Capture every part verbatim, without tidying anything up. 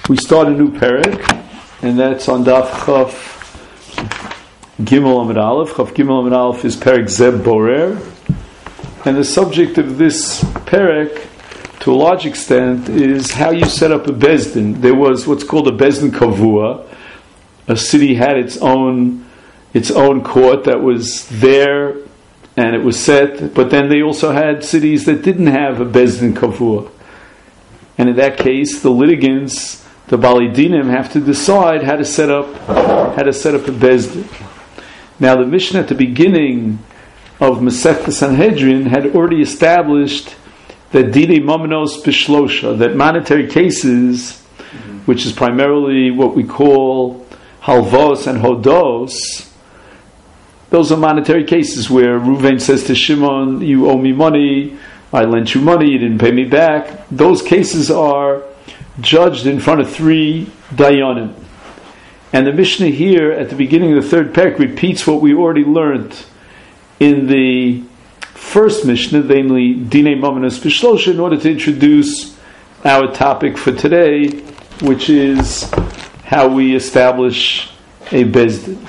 We start a new perek, and that's on Daf Chaf Gimel Amud Aleph. Chaf Gimel Amud Aleph is perek Zeb Borer, and the subject of this perek, to a large extent, is how you set up a bezdin. There was what's called a bezdin kavua. A city had its own its own court that was there, and it was set. But then they also had cities that didn't have a bezdin kavua, and in that case, the litigants, the Bali Dinim, have to decide how to set up how to set up a bezdin. Now, the Mishnah at the beginning of Masechta Sanhedrin had already established that Didei Mamanos Bishlosha, that monetary cases, mm-hmm. which is primarily what we call halvos and hodos, those are monetary cases where Reuven says to Shimon, you owe me money, I lent you money, you didn't pay me back. Those cases are judged in front of three dayanim. And the Mishnah here at the beginning of the third perek repeats what we already learned in the first Mishnah, namely Dinei Mamanos Bishlosha, in order to introduce our topic for today, which is how we establish a bezdin.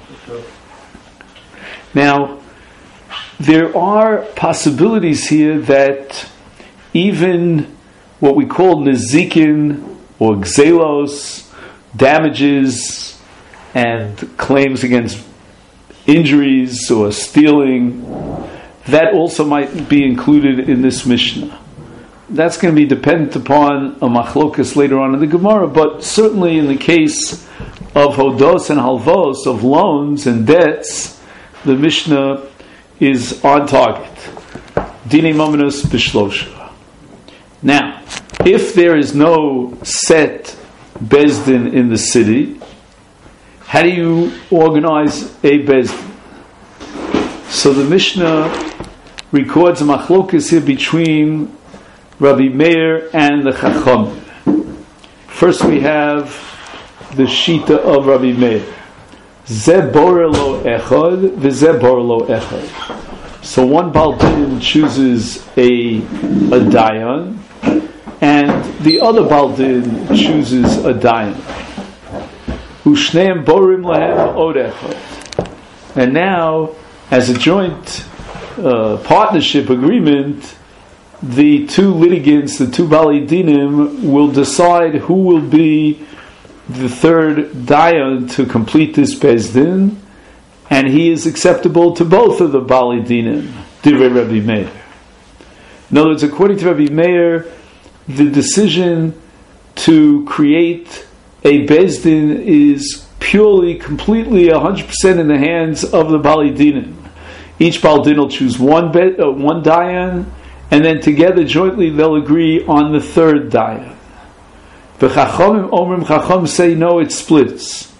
Now, there are possibilities here that even what we call nezikin or gzelos, damages and claims against injuries or stealing, that also might be included in this Mishnah. That's going to be dependent upon a machlokas later on in the Gemara, but certainly in the case of hodos and halvos, of loans and debts, the Mishnah is on target. Dinei Mamanos Bishlosha. Now, if there is no set bezdin in the city, how do you organize a bezdin? So the Mishnah records a machlokas here between Rabbi Meir and the Chacham. First we have the Shita of Rabbi Meir. Ze borer lo echad, v'ze borer lo echad. So one Baal Din chooses a, a dayan, and the other Baal Din chooses a dayan. Ushneim borim lahem od echad. And now, as a joint uh, partnership agreement, the two litigants, the two Bali Dinim, will decide who will be the third dayan to complete this bezdin, and he is acceptable to both of the Bali Dinim, Divrei Rabbi Meir. In other words, according to Rabbi Meir, the decision to create a bezdin is purely, completely, one hundred percent in the hands of the Bali Dinim. Each Bal Din will choose one be, uh, one dayan, and then together jointly they'll agree on the third dayan. The Chachamim Omrim Chacham say no, it splits,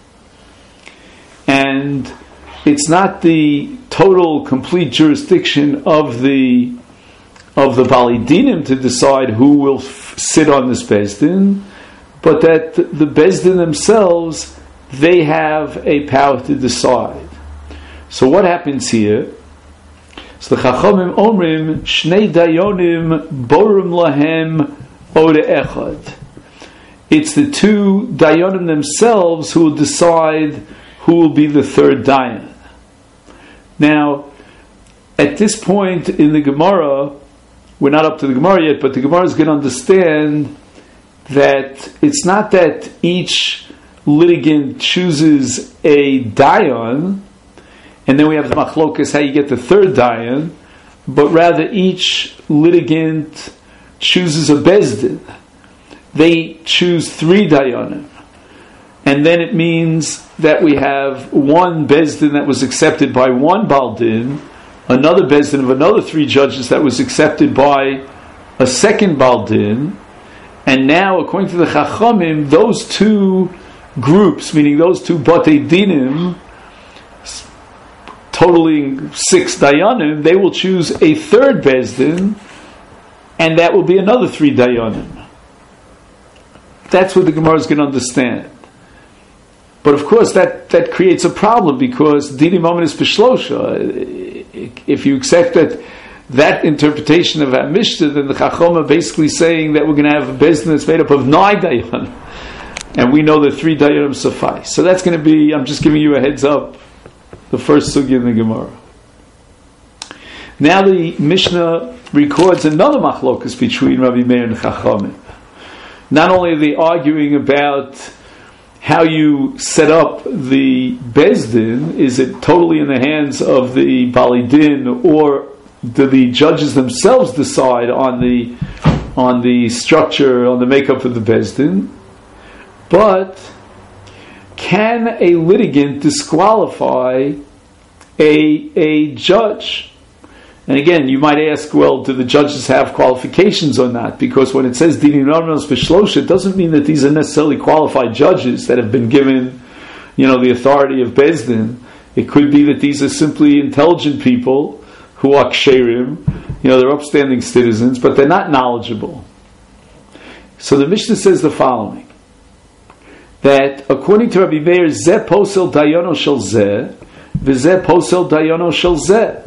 and it's not the total, complete jurisdiction of the of the Bali Dinim to decide who will f- sit on this bezdin, but that the bezdin themselves, they have a power to decide. So what happens here? So the Chachamim Omrim Shnei Dayonim Borim Lahem Ode Echad. It's the two Dayonim themselves who will decide who will be the third Dayan. Now, at this point in the Gemara, we're not up to the Gemara yet, but the Gemara is going to understand that it's not that each litigant chooses a dayan, and then we have the machlokas how you get the third dayan, but rather each litigant chooses a bezdin. They choose three dayanim, and then it means that we have one bezdin that was accepted by one Baal Din, another bezdin of another three judges that was accepted by a second Baal Din, and now, according to the Chachamim, those two groups, meaning those two Batei Dinim, totaling six Dayanim, they will choose a third Bezdin, and that will be another three Dayanim. That's what the Gemara is going to understand. But of course, that, that creates a problem, because Dinei Mamanos Bishlosha, if you accept that that interpretation of our Mishnah, then the Chacham are basically saying that we're going to have a bezdin that's made up of nine dayanim. and we know that three dayanim suffice. So that's going to be, I'm just giving you a heads up, the first sugya in the Gemara. Now the Mishnah records another machlokas between Rabbi Meir and Chachamim. Not only are they arguing about how you set up the Bezdin, is it totally in the hands of the Bali Din, or do the judges themselves decide on the on the structure, on the makeup of the Bezdin? But can a litigant disqualify a a judge? And again, you might ask, well, do the judges have qualifications or not? Because when it says Dinim Normanos B'Shlosha, it doesn't mean that these are necessarily qualified judges that have been given, you know, the authority of Bezdin. It could be that these are simply intelligent people who are ksherim, you know, they're upstanding citizens, but they're not knowledgeable. So the Mishnah says the following, that according to Rabbi Meir, Zeh posel dayono shel zeh, v'zeh posel dayono shel zeh.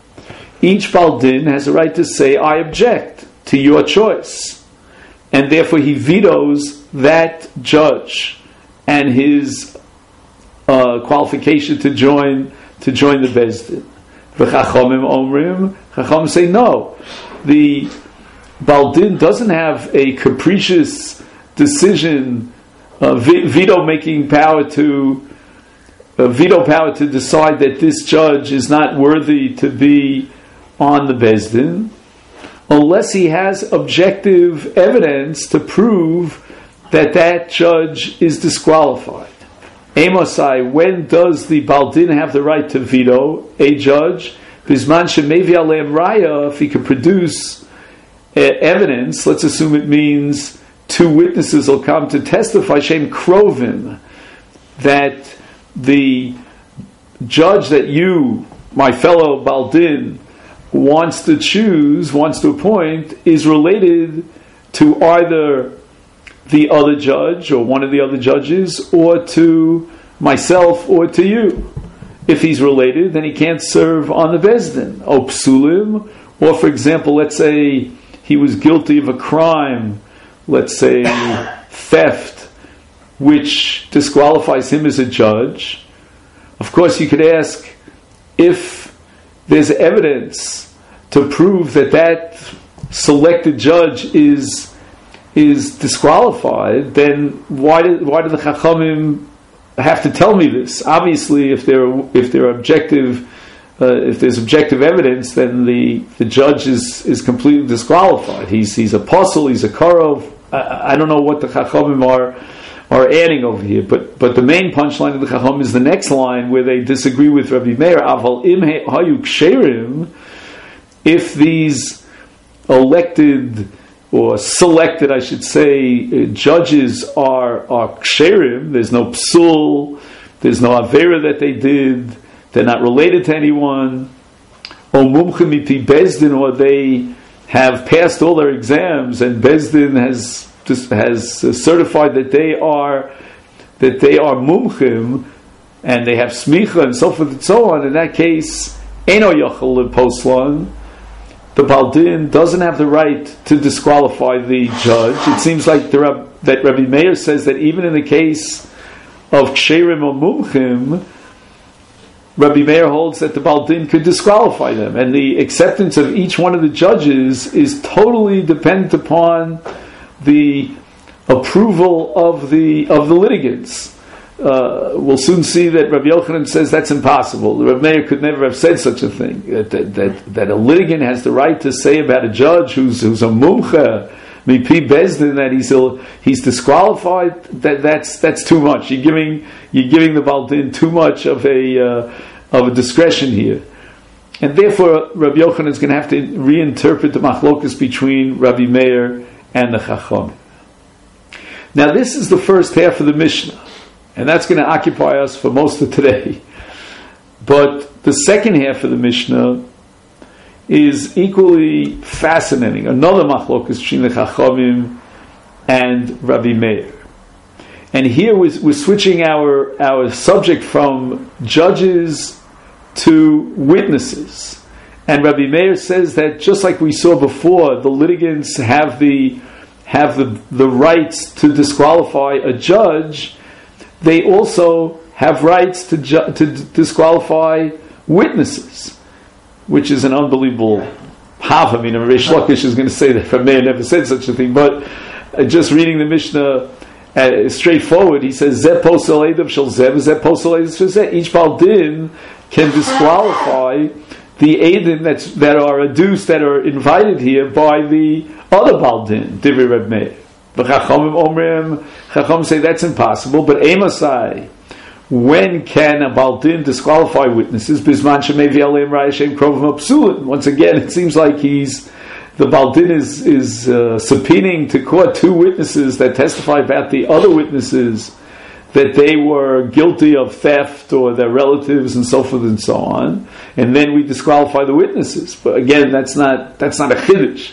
Each Baldin has a right to say, I object to your choice. And therefore he vetoes that judge and his uh, qualification to join to join the Bezdin. V'chachamim omrim, Chachamim say no. The Baldin doesn't have a capricious decision, uh, veto-making power to uh, veto power to decide that this judge is not worthy to be on the Bezdin, unless he has objective evidence to prove that that judge is disqualified. Amosai, when does the Baldin have the right to veto a judge? Bisman shemevi aleim raya, if he can produce uh, evidence, let's assume it means two witnesses will come to testify, shem krovim, that the judge that you, my fellow Baldin, wants to choose, wants to appoint, is related to either the other judge or one of the other judges, or to myself or to you. If he's related, then he can't serve on the Bezdin. O psulim, or for example, let's say he was guilty of a crime, let's say theft, which disqualifies him as a judge. Of course, you could ask, if there's evidence to prove that that selected judge is is disqualified, then why do why do the Chachamim have to tell me this? Obviously, if they're if they're objective, uh, if there's objective evidence, then the, the judge is, is completely disqualified. He's he's a apostle, he's a karov. I, I don't know what the Chachamim are are adding over here, but but the main punchline of the Chacham is the next line where they disagree with Rabbi Meir. Aval im hayu ksherim, if these elected or selected, I should say, judges are are ksherim, there's no psul, there's no avera that they did, they're not related to anyone, or mumchim mipi bezdin, or they have passed all their exams and Bezdin has has certified that they are that they are mumchim and they have smicha and so forth and so on. In that case, eno yachol poslan, the Baldin doesn't have the right to disqualify the judge. It seems like the Rab, that Rabbi Meir says that even in the case of ksherim or mumchim, Rabbi Meir holds that the Baldin could disqualify them, and the acceptance of each one of the judges is totally dependent upon the approval of the of the litigants. Uh, we'll soon see that Rabbi Yochanan says that's impossible. Rabbi Meir could never have said such a thing. That, that, that, that a litigant has the right to say about a judge who's who's a mumcha, mipi bezdin, that he's a, he's disqualified. That that's that's too much. You're giving you're giving the Baldin too much of a uh, of a discretion here, and therefore Rabbi Yochanan is going to have to reinterpret the machlokas between Rabbi Meir and the Chacham. Now this is the first half of the Mishnah, and that's going to occupy us for most of today. But the second half of the Mishnah is equally fascinating. Another machlokas between the Chachamim and Rabbi Meir. And here we're, we're switching our, our subject from judges to witnesses. And Rabbi Meir says that just like we saw before, the litigants have the have the, the rights to disqualify a judge, they also have rights to, ju- to disqualify witnesses, which is an unbelievable half. I mean, Reish Lakish is going to say that Rameir never said such a thing, but uh, just reading the Mishnah uh, straightforward, he says, Zeh posel edav shel zeh, zeh posel edav shel zeh. Each Baal Din can disqualify the edim that's, that are adduced, that are invited here by the other Baal Din, Divrei Reb Meir. The Chachamim Omrim, Chachamim say that's impossible, but Emasai, when can a Baal Din disqualify witnesses? Bisman shemevi aleim raya shem krovim apsulin. Once again, it seems like he's, the Baal Din is, is uh, subpoenaing to court two witnesses that testify about the other witnesses, that they were guilty of theft or their relatives and so forth and so on, and then we disqualify the witnesses. But again, that's not that's not a chiddush.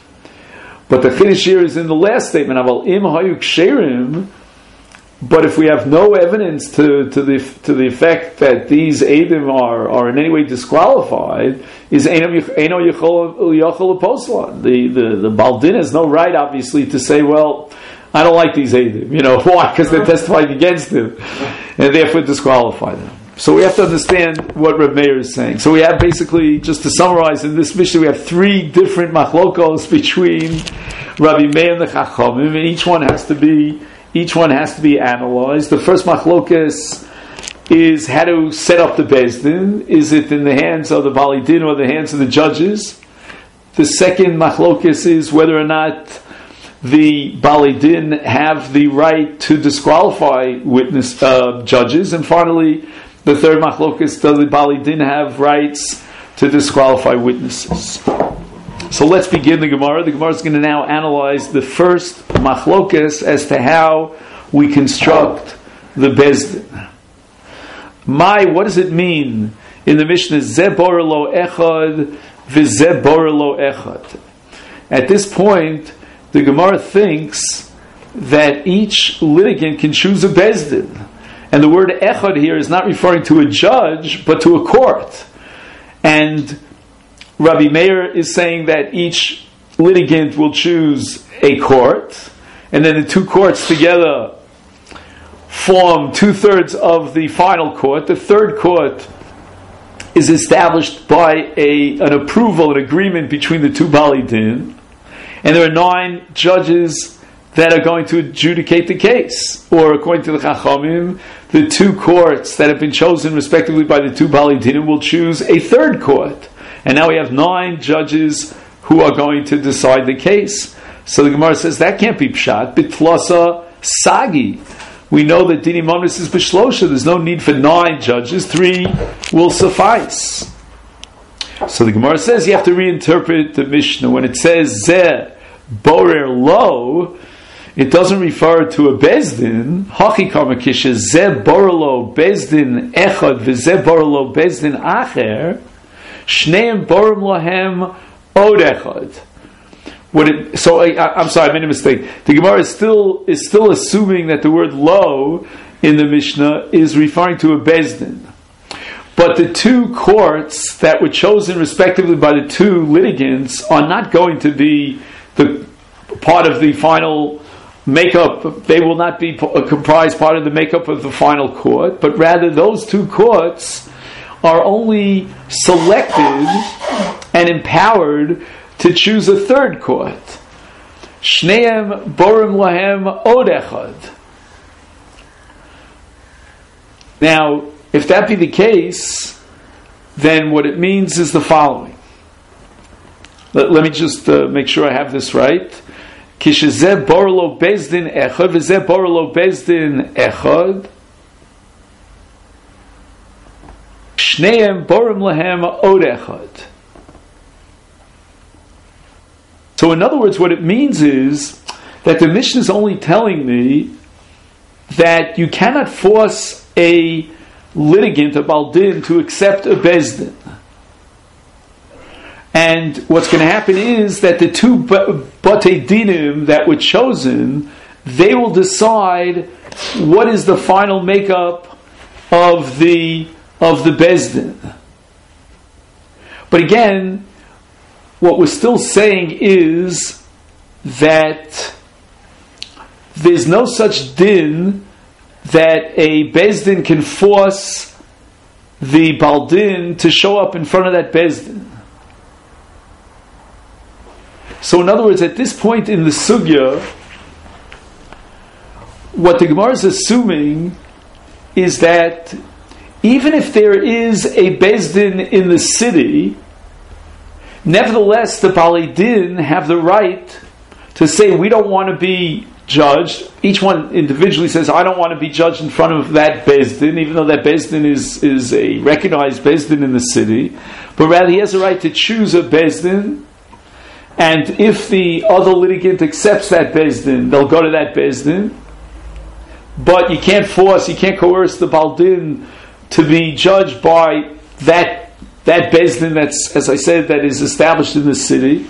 But the chiddush here is in the last statement. Aval im hayuk sherim. But if we have no evidence to, to the to the effect that these edim are, are in any way disqualified, is eno yachol poslan. The the the Baal Din has no right, obviously, to say, well, I don't like these edim. You know why? Because they're testifying against him, and therefore disqualify them. So we have to understand what Reb Meir is saying. So we have basically, just to summarize in this Mishnah, we have three different machlokos between Rabbi Meir and the Chachamim, and each one has to be each one has to be analyzed. The first machlokas is how to set up the Beis Din. Is it in the hands of the Bali Din or the hands of the judges? The second machlokas is whether or not the Bali Din have the right to disqualify witness uh, judges, and finally, the third machlokas, does the Bali Din have rights to disqualify witnesses? So let's begin the Gemara. The Gemara is going to now analyze the first machlokas as to how we construct the Beis Din. My, what does it mean in the Mishnah? Zeh borer lo echad v'zeh borer lo echad. At this point, the Gemara thinks that each litigant can choose a Beis Din. And the word echad here is not referring to a judge, but to a court. And Rabbi Meir is saying that each litigant will choose a court, and then the two courts together form two-thirds of the final court. The third court is established by a, an approval, an agreement between the two Bali Din, and there are nine judges that are going to adjudicate the case. Or according to the Chachamim, the two courts that have been chosen respectively by the two Bali Dinim will choose a third court. And now we have nine judges who are going to decide the case. So the Gemara says that can't be pshat. Bitlasa sagi. We know that Dini Monis is Bishlosha. There's no need for nine judges. Three will suffice. So the Gemara says you have to reinterpret the Mishnah. When it says Zeh Borer Lo, it doesn't refer to a Beis Din. Hachi Karmakisha Zeh Borer Lo Beis Din Echad v'Zeh Borer Lo Beis Din Acher Shneim Borim Lahem Od Echad. What it, so I, I'm sorry, I made a mistake. The Gemara is still is still assuming that the word lo in the Mishnah is referring to a Beis Din. But the two courts that were chosen respectively by the two litigants are not going to be the part of the final makeup. They will not be comprised part of the makeup of the final court, but rather those two courts are only selected and empowered to choose a third court. Shneim borim lahem od echad. Now, if that be the case, then what it means is the following. Let, let me just uh, make sure I have this right. Kishezeh borlo Beis Din echad v'zeh borlo Beis Din echad. Shneim borim lahem od echad. So in other words, what it means is that the Mishnah is only telling me that you cannot force a litigant, a Baal Din, to accept a Beis Din. And what's going to happen is that the two Batei Dinim that were chosen, they will decide what is the final makeup of the of the Beis Din. But again, what we're still saying is that there's no such din that a Bezdin can force the Baldin to show up in front of that Bezdin. So in other words, at this point in the Sugya, what the Gemara is assuming is that even if there is a Bezdin in the city, nevertheless the Balei Din have the right to say, we don't want to be judged. Each one individually says, I don't want to be judged in front of that Bezdin, even though that Bezdin is, is a recognized Bezdin in the city, but rather he has a right to choose a Bezdin, and if the other litigant accepts that Bezdin, they'll go to that Bezdin, but you can't force, you can't coerce the Baldin to be judged by that that Bezdin that's, as I said, that is established in the city.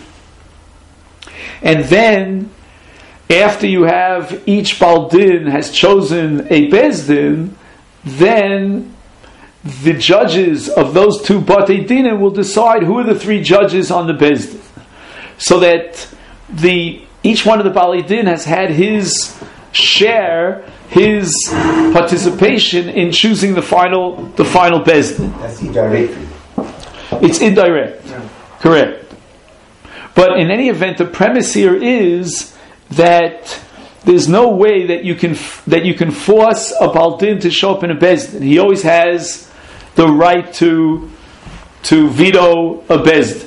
And then, after you have each Baldin has chosen a Bezdin, then the judges of those two Batei Dinim will decide who are the three judges on the Bezdin. So that the each one of the Balei Din has had his share, his participation in choosing the final the final Bezdin. That's indirect. It's indirect. Yeah. Correct. But in any event, the premise here is that there's no way that you can that you can force a Baldin to show up in a Bezdin. He always has the right to to veto a Bezdin.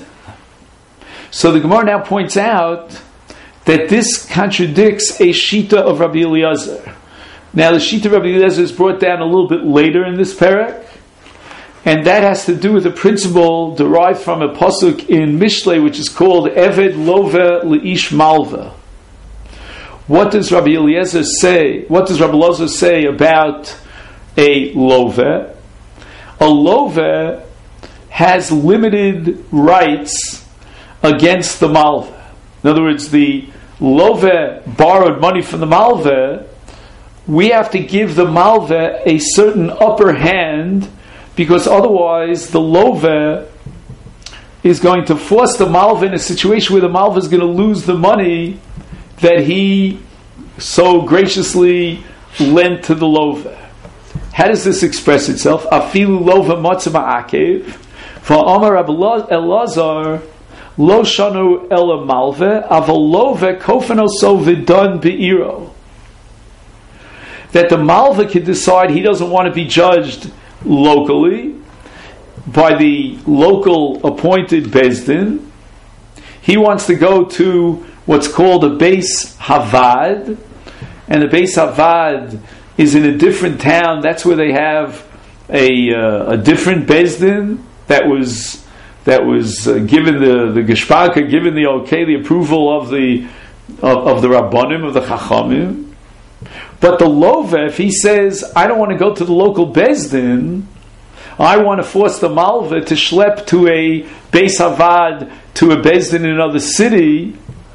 So the Gemara now points out that this contradicts a Shita of Rabbi Eliezer. Now the Shita of Rabbi Eliezer is brought down a little bit later in this parak, and that has to do with a principle derived from a pasuk in Mishlei, which is called Eved Love Leish Malva. What does Rabbi Eliezer say? What does Rabbi Eliezer say about a love? A love has limited rights against the malva. In other words, the love borrowed money from the malva. We have to give the malva a certain upper hand, because otherwise the love is going to force the malva in a situation where the malva is going to lose the money that he so graciously lent to the love. How does this express itself? Afilu lova matzah ma'akev va'amar Rabbi Elazar lo shanu ela malve aval love kofanoso v'don be'iro. That the malva can decide he doesn't want to be judged locally by the local appointed bezdin. He wants to go to what's called a Beis Havad, and the Beis Havad is in a different town. That's where they have a uh, a different bezdin that was that was uh, given the the geshpaka, given the okay, the approval of the of, of the rabbanim, of the chachamim. But the love, if he says, I don't want to go to the local bezdin, I want to force the malva to schlep to a Beis Havad, to a bezdin in another city,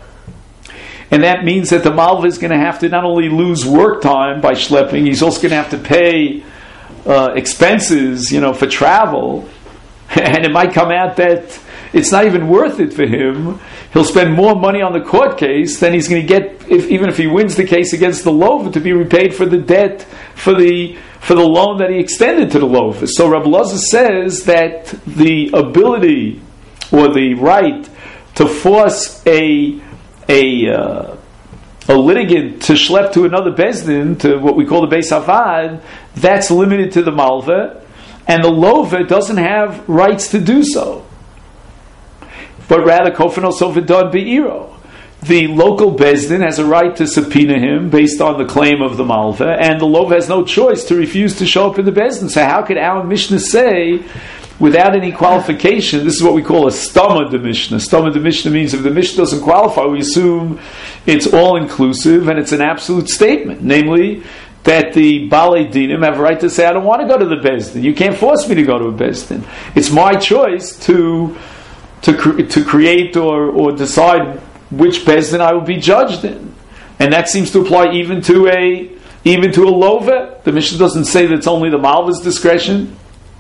and that means that the malva is going to have to not only lose work time by schlepping, he's also going to have to pay uh, expenses, you know, for travel, and it might come out that it's not even worth it for him. He'll spend more money on the court case than he's going to get, if, even if he wins the case against the loaver, to be repaid for the debt, for the for the loan that he extended to the loaver. So Rabbi Elazar says that the ability or the right to force a a uh, a litigant to schlep to another bezdin, to what we call the Beis Havad, that's limited to the malva, and the loaver doesn't have rights to do so. But rather, Kofano Sovidon Be'iro. The local bezdin has a right to subpoena him based on the claim of the malva, and the loaver has no choice to refuse to show up in the bezdin. So how could our Mishnah say, without any qualification, this is what we call a stama de Mishnah. Stama de Mishnah means if the Mishnah doesn't qualify, we assume it's all-inclusive and it's an absolute statement. Namely, that the Balei Dinim have a right to say, I don't want to go to the bezdin. You can't force me to go to a bezdin. It's my choice to to cre- to create or, or decide which bezdin I will be judged in. And that seems to apply even to a even to a lova. The Mishnah doesn't say that it's only the malva's discretion.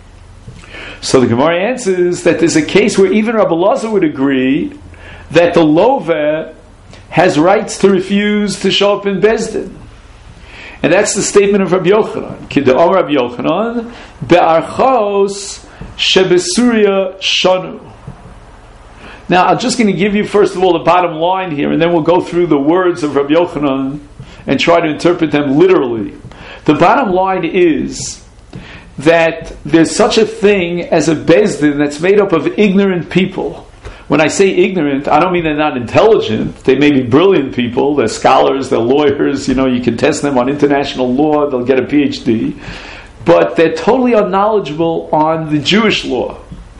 So the Gemara answers that there's a case where even Rabbi Elazar would agree that the lova has rights to refuse to show up in Beis Din. And that's the statement of Rabbi Yochanan. Kid'ar Rabbi Yochanan, be'archos shebesuria shanu. Now, I'm just going to give you, first of all, the bottom line here, and then we'll go through the words of Rabbi Yochanan and try to interpret them literally. The bottom line is that there's such a thing as a Beis Din that's made up of ignorant people. When I say ignorant, I don't mean they're not intelligent. They may be brilliant people. They're scholars, they're lawyers. You know, you can test them on international law. They'll get a P H D. But they're totally unknowledgeable on the Jewish law,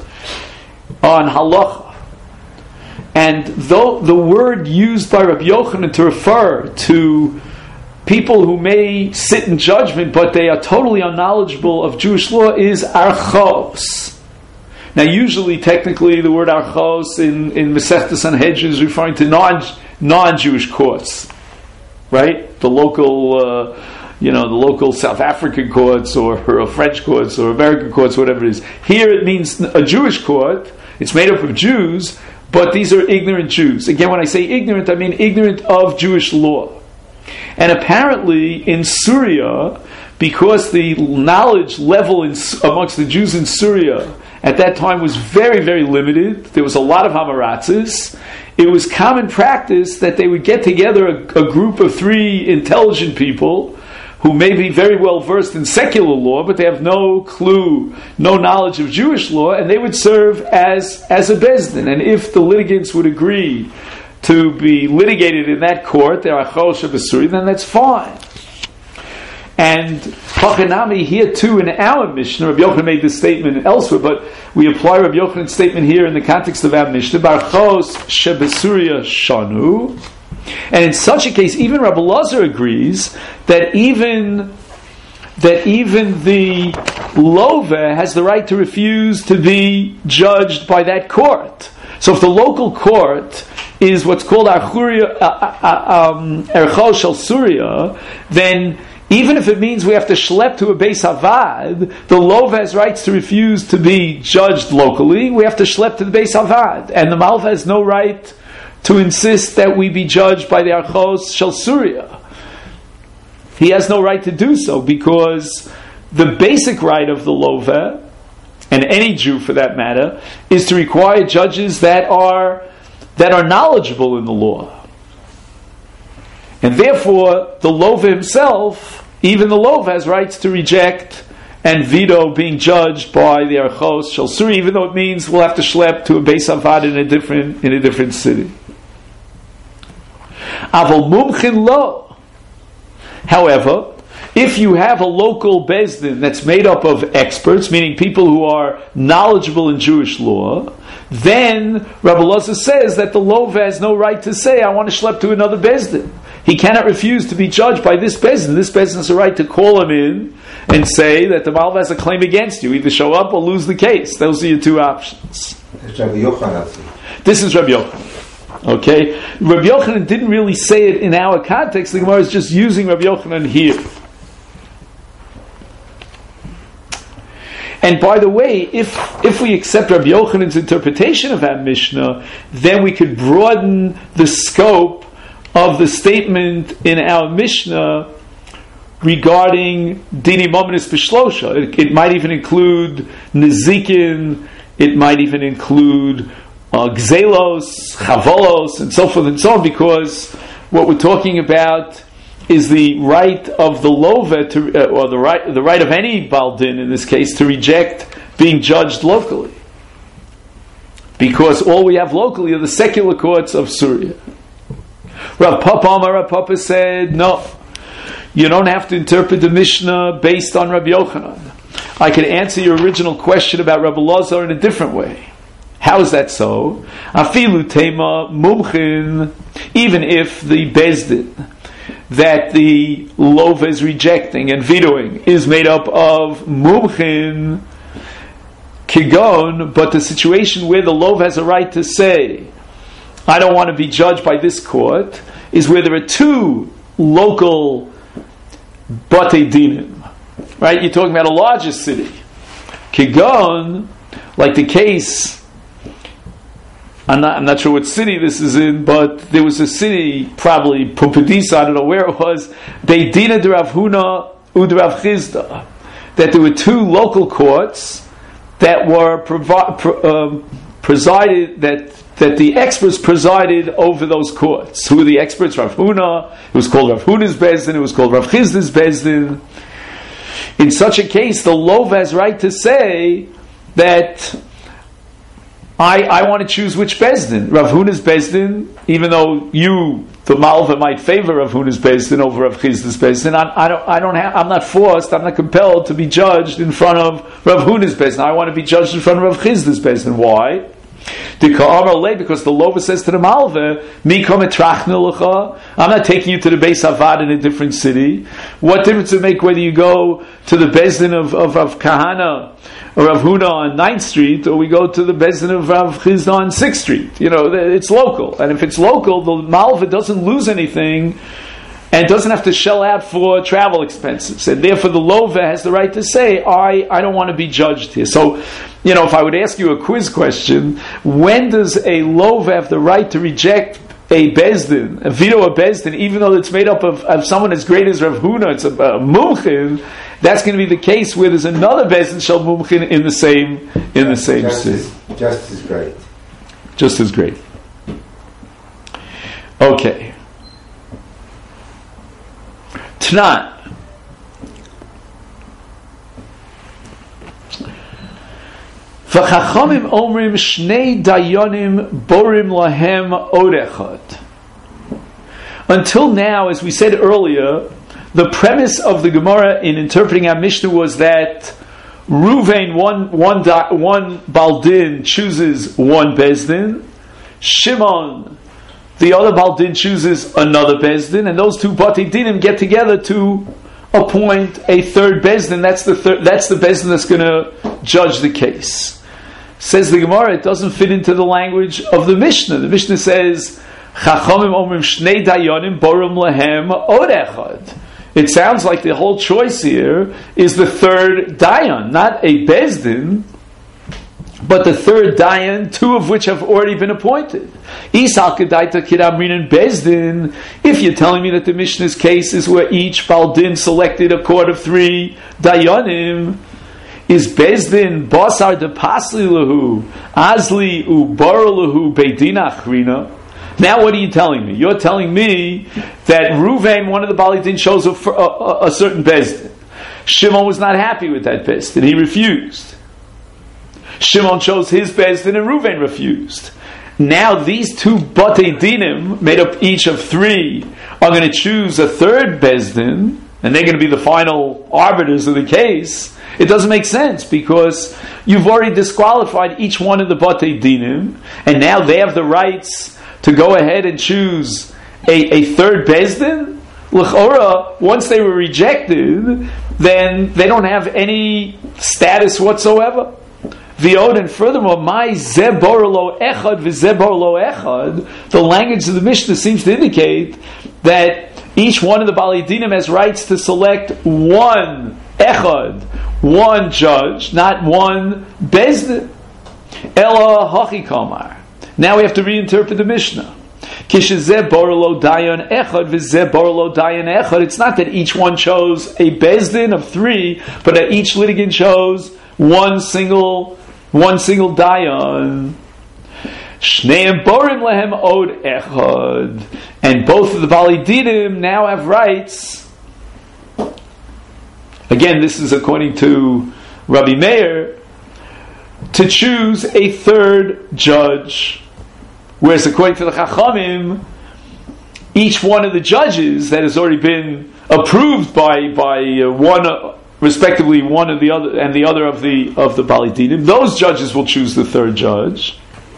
on halacha. And though the word used by Rabbi Yochanan to refer to people who may sit in judgment, but they are totally unknowledgeable of Jewish law, is archos. Now, usually, technically, the word archos in, in Masechta Sanhedrin is referring to non, non-Jewish courts, right? The local, uh, you know, the local South African courts or, or French courts or American courts, whatever it is. Here it means a Jewish court. It's made up of Jews, but these are ignorant Jews. Again, when I say ignorant, I mean ignorant of Jewish law. And apparently, in Syria, because the knowledge level in, amongst the Jews in Syria at that time was very, very limited. There was a lot of hamaratzes. It was common practice that they would get together a, a group of three intelligent people who may be very well versed in secular law, but they have no clue, no knowledge of Jewish law, and they would serve as, as a Beis Din. And if the litigants would agree to be litigated in that court, then that's fine. And Hachanami here too in our Mishnah, Rabbi Yochanan made this statement elsewhere, but we apply Rabbi Yochanan's statement here in the context of our Mishnah, Barchos shebesuria shanu. And in such a case, even Rabbi Lazar agrees that even that even the Lova has the right to refuse to be judged by that court. So if the local court is what's called Archos Shel Surya, then even if it means we have to schlep to a Beis Havad, the Lova has rights to refuse to be judged locally. We have to schlep to the Beis Havad. And the Malva has no right to insist that we be judged by the Archos Shel Surya. He has no right to do so because the basic right of the Lova, and any Jew for that matter, is to require judges that are that are knowledgeable in the law. And therefore, the Lova himself, even the Lova, has rights to reject and veto being judged by the Archos Shel Surya, even though it means we'll have to schlep to a Beis Havad in a different in a different city. Aval mumchin lo. However, if you have a local Beis Din that's made up of experts, meaning people who are knowledgeable in Jewish law, then Rabbi Lazar says that the Lova has no right to say, I want to schlep to another Beis Din. He cannot refuse to be judged by this Beis Din. This Beis Din has a right to call him in and say that the Malva has a claim against you. Either show up or lose the case. Those are your two options. This is Rabbi Yochanan. Okay? Rabbi Yochanan didn't really say it in our context. The Gemara is just using Rabbi Yochanan here. And by the way, if if we accept Rabbi Yochanan's interpretation of that Mishnah, then we could broaden the scope of the statement in our Mishnah regarding Dini Mominis B'Shlosha. It, it might even include Nezikin, it might even include uh, Gzelos, Chavolos, and so forth and so on, because what we're talking about is the right of the Lova, to, uh, or the right the right of any Baldin in this case, to reject being judged locally. Because all we have locally are the secular courts of Syria. Rav Papa Amar Rav Papa said, no, you don't have to interpret the Mishnah based on Rabbi Yochanan. I can answer your original question about Rabbi Lazar in a different way. How is that so? Afilu tema mumchin, even if the Beis Din that the Lova is rejecting and vetoing is made up of mumchin kigon, but the situation where the Lova has a right to say, I don't want to be judged by this court, is where there are two local Batei Dinim. Right? You're talking about a larger city. Kigon, like the case, I'm not, I'm not sure what city this is in, but there was a city, probably Pumbedisa, I don't know where it was, Beit Dina de Rav Huna ud Rav Chizda, that there were two local courts that were provi- pro, um, presided, that that the experts presided over those courts. Who were the experts? Rav Huna. It was called Rav Huna's Bezdin. It was called Rav Chizda's Bezdin. In such a case, the Lov has right to say that I, I want to choose which Bezdin. Rav Huna's Bezdin, even though you, the Malva, might favor Rav Huna's Bezdin over Rav Chizda's Bezdin, I, I don't, I don't have, I'm not forced, I'm not compelled to be judged in front of Rav Huna's Bezdin. I want to be judged in front of Rav Chizda's Bezdin. Why? Because the Lova says to the Malva, I'm not taking you to the Beis Havad in a different city. What difference does it make whether you go to the Bezdin of, of, of Kahana or Rav Huna on ninth Street, or we go to the Bezdin of Rav Chizda on sixth Street? You know, it's local. And if it's local, the Malva doesn't lose anything and doesn't have to shell out for travel expenses. And therefore the Lova has the right to say, I, I don't want to be judged here. So, you know, if I would ask you a quiz question, when does a Lova have the right to reject a Bezdin, a veto a Bezdin, even though it's made up of, of someone as great as Rav Huna, it's a, a Mumchin? That's going to be the case where there's another Bezdin Shel Mumchin in the same in the same just city. As, just as great. Just as great. Okay. Tnan. V'chachamim omrim shnei dayanim borim lahem od echad. Until now, as we said earlier, the premise of the Gemara in interpreting our Mishnah was that Ruvain, one one one Baldin, chooses one Bezdin. Shimon, the other Baldin, chooses another Bezdin, and those two Batei Dinim get together to appoint a third Bezdin. That's the third, that's the Bezdin that's going to judge the case. Says the Gemara, it doesn't fit into the language of the Mishnah. The Mishnah says, Chachamim omrim shnei dayanim borim lahem od echad. It sounds like the whole choice here is the third dayan, not a Bezdin, but the third dayan, two of which have already been appointed. Isal kedaita kidamrin Bezdin. If you're telling me that the Mishnah's case is where each Baldin selected a court of three dayanim, is Bezdin basar de pasli lahu azli u bar lahu beidin achrina. Now what are you telling me? You're telling me that Ruvain, one of the Balidin, chose a, a, a certain Bezdin. Shimon was not happy with that Bezdin. He refused. Shimon chose his Bezdin and Ruvain refused. Now these two Batei Dinim, made up each of three, are going to choose a third Bezdin, and they're going to be the final arbiters of the case. It doesn't make sense because you've already disqualified each one of the Batei Dinim, and now they have the rights to go ahead and choose a, a third Bezdin. L'chora, once they were rejected, then they don't have any status whatsoever. V'od, and furthermore, my zebor lo echad v'zebor lo echad, the language of the Mishnah seems to indicate that each one of the Balei Dinim has rights to select one echad, one judge, not one Bezdin. Ela hachi kamar. Now we have to reinterpret the Mishnah. Kishezeh borlo dayan echad v'zeh borlo dayan echad. It's not that each one chose a Bezdin of three, but that each litigant chose one single, one single dayan. Shneim borim lehem od echad, and both of the Balei Dinim now have rights. Again, this is according to Rabbi Meir, to choose a third judge. Whereas according to the Chachamim, each one of the judges that has already been approved by by uh, one, uh, respectively one of the other and the other of the of the Balei Dinim, those judges will choose the third judge.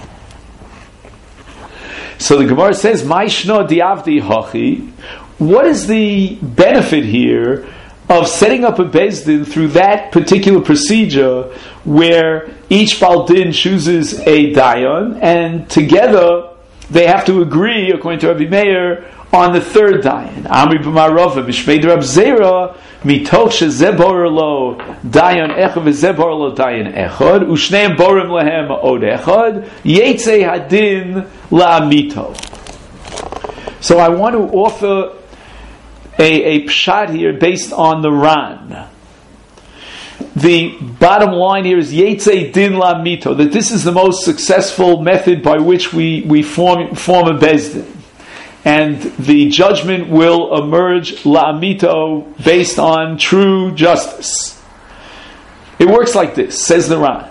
So the Gemara says, "Ma'ishno diavdi hachi." What is the benefit here of setting up a Bezdin through that particular procedure where each Baldin chooses a Dayan and together they have to agree, according to Rabbi Meir, on the third dayan. Amri b'marova mishmei d'Rab Zera mitoch shezeh borer lo dayan echad v'zeh borer lo dayan echad u'shneim borim lehem od echad yetzei hadin la'amito. So I want to offer a, a pshat here based on the Ran. The bottom line here is yetzei din la'amito, that this is the most successful method by which we, we form, form a bezdin. And the judgment will emerge la'amito based on true justice. It works like this, says the Ran.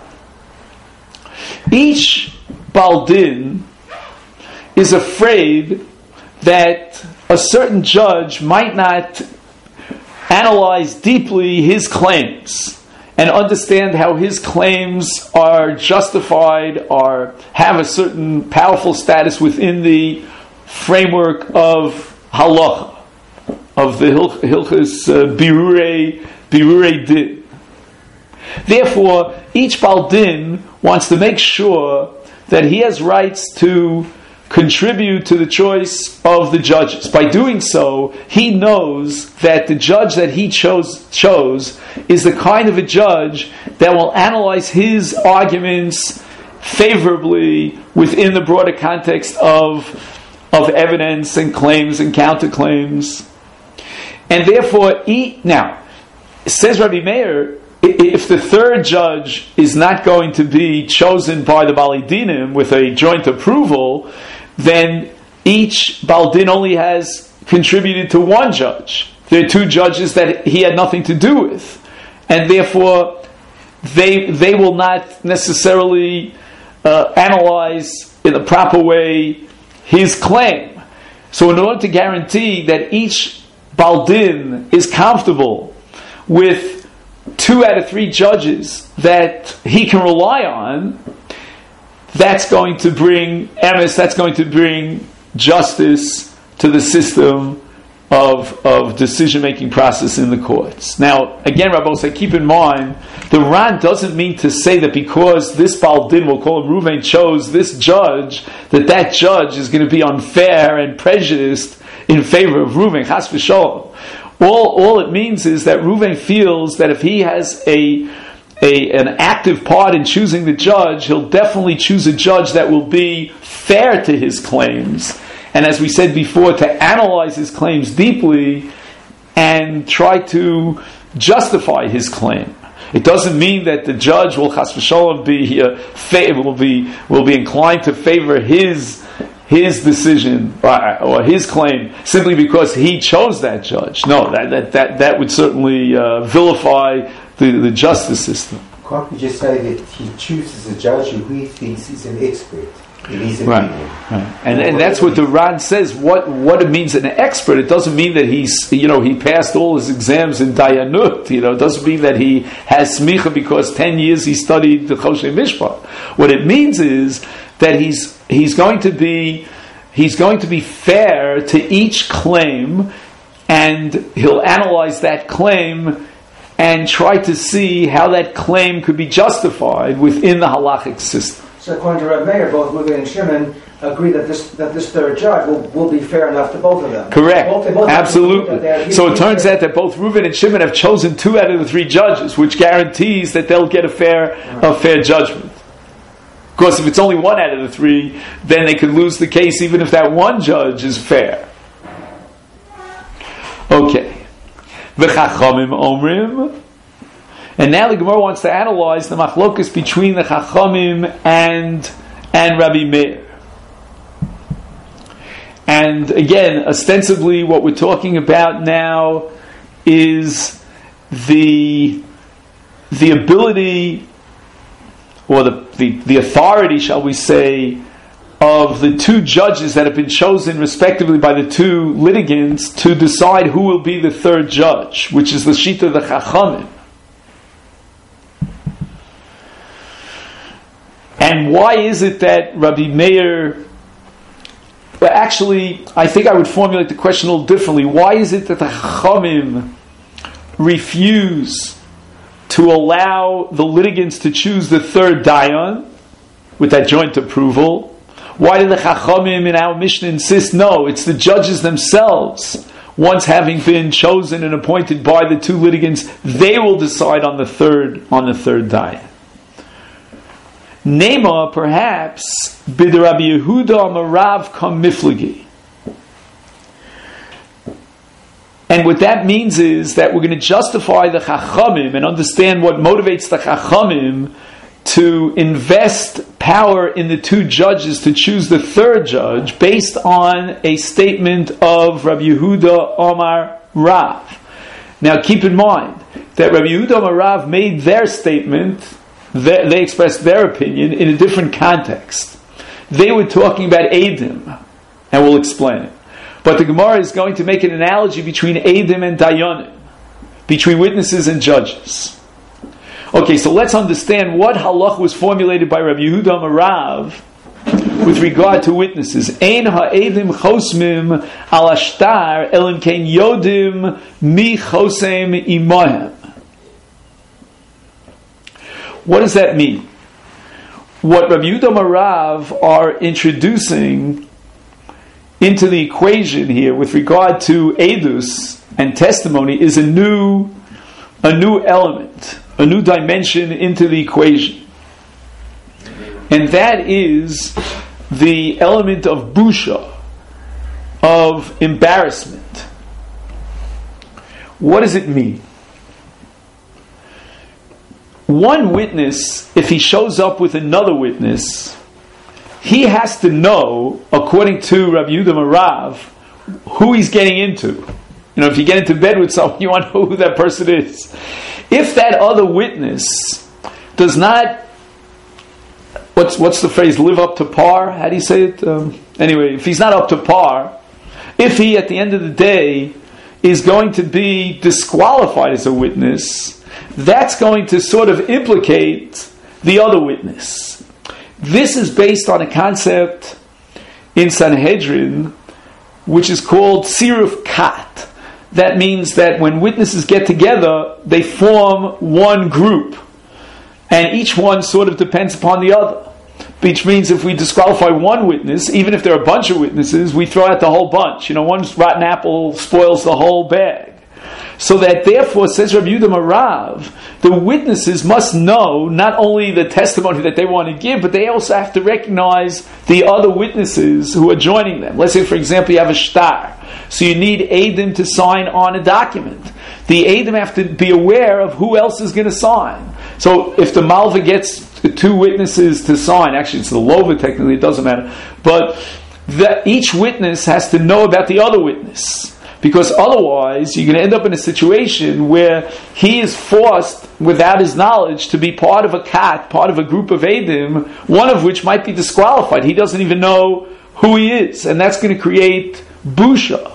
Each baldin is afraid that a certain judge might not analyze deeply his claims and understand how his claims are justified or have a certain powerful status within the framework of halacha, of the hilchos uh, birurei birurei din. Therefore, each baldin wants to make sure that he has rights to contribute to the choice of the judges. By doing so, he knows that the judge that he chose chose is the kind of a judge that will analyze his arguments favorably within the broader context of of evidence and claims and counterclaims. And therefore, he, now, says Rabbi Meir, if the third judge is not going to be chosen by the Bali Dinim with a joint approval, then each Baldin only has contributed to one judge. There are two judges that he had nothing to do with. And therefore, they they will not necessarily uh, analyze in the proper way his claim. So in order to guarantee that each Baldin is comfortable with two out of three judges that he can rely on, that's going to bring emes, that's going to bring justice to the system of, of decision-making process in the courts. Now, again, Rabbi Osai, keep in mind, the Ran doesn't mean to say that because this Baldin, we'll call him Reuven, chose this judge, that that judge is going to be unfair and prejudiced in favor of Reuven, chas v'sholom. All, all it means is that Reuven feels that if he has a, a an active part in choosing the judge, he'll definitely choose a judge that will be fair to his claims. And as we said before, to analyze his claims deeply and try to justify his claim. It doesn't mean that the judge will chas v'sholom be uh, fa- will be will be inclined to favor his his decision or, or his claim simply because he chose that judge. No, that that that, that would certainly uh, vilify the, the justice system. Can't we just say that he chooses a judge who he thinks is an expert? Right, right. And and that's what the Ran says. What what it means an expert. It doesn't mean that he's you know he passed all his exams in Dayanut. You know, it doesn't mean that he has smicha because ten years he studied the Choshei Mishpat. What it means is that he's he's going to be he's going to be fair to each claim, and he'll analyze that claim and try to see how that claim could be justified within the halachic system. So according to Rav Meir, both Reuven and Shimon agree that this that this third judge will, will be fair enough to both of them. Correct. Both, both Absolutely. So it turns out that both Reuven and Shimon have chosen two out of the three judges, which guarantees that they'll get a fair right. a fair judgment. Of course, if it's only one out of the three, then they could lose the case even if that one judge is fair. Okay. V'chachamim omrim. And now the Gemara wants to analyze the machlokas between the Chachamim and and Rabbi Meir. And again, ostensibly, what we're talking about now is the the ability or the, the the authority, shall we say, of the two judges that have been chosen respectively by the two litigants to decide who will be the third judge, which is the shita of the Chachamim. And why is it that Rabbi Meir... Well, actually, I think I would formulate the question a little differently. Why is it that the Chachamim refuse to allow the litigants to choose the third dayan with that joint approval, Why did the Chachamim in our Mishnah insist? No, it's the judges themselves. Once having been chosen and appointed by the two litigants, they will decide on the third on the third dayan. Nema, perhaps, bid Rabbi Yehuda Marav kam miflagi. And what that means is that we're going to justify the Chachamim and understand what motivates the Chachamim to invest power in the two judges to choose the third judge based on a statement of Rabbi Yehuda Omar Rav. Now keep in mind that Rabbi Yehuda Omar Rav made their statement, they, they expressed their opinion in a different context. They were talking about Eidim, and we'll explain it. But the Gemara is going to make an analogy between Eidim and Dayanim, between witnesses and judges. Okay, so let's understand what halach was formulated by Rabbi Yehuda Marav with regard to witnesses. Ein ha'edim chosmim al ashtar elim kein yodim mi chosem imohem. What does that mean? What Rabbi Yehuda Marav are introducing into the equation here with regard to edus and testimony is a new, a new element, a new dimension into the equation. And that is the element of busha, of embarrassment. What does it mean? One witness, if he shows up with another witness, he has to know, according to Rabbi Yehuda Marav, who he's getting into. You know, if you get into bed with someone, you want to know who that person is. If that other witness does not, what's what's the phrase, live up to par? How do you say it? Um, anyway, if he's not up to par, if he, at the end of the day, is going to be disqualified as a witness, that's going to sort of implicate the other witness. This is based on a concept in Sanhedrin, which is called Siruf Kat. That means that when witnesses get together, they form one group. And each one sort of depends upon the other. Which means if we disqualify one witness, even if there are a bunch of witnesses, we throw out the whole bunch. You know, one rotten apple spoils the whole bag. So that therefore, says Rabbi Yehuda Marav, the witnesses must know not only the testimony that they want to give, but they also have to recognize the other witnesses who are joining them. Let's say, for example, you have a shtar. So you need Eidim to sign on a document. The Eidim have to be aware of who else is going to sign. So if the Malva gets two witnesses to sign, actually it's the Lova technically, it doesn't matter, but the, each witness has to know about the other witness. Because otherwise, you're going to end up in a situation where he is forced, without his knowledge, to be part of a kat, part of a group of Eidim, one of which might be disqualified. He doesn't even know who he is. And that's going to create busha.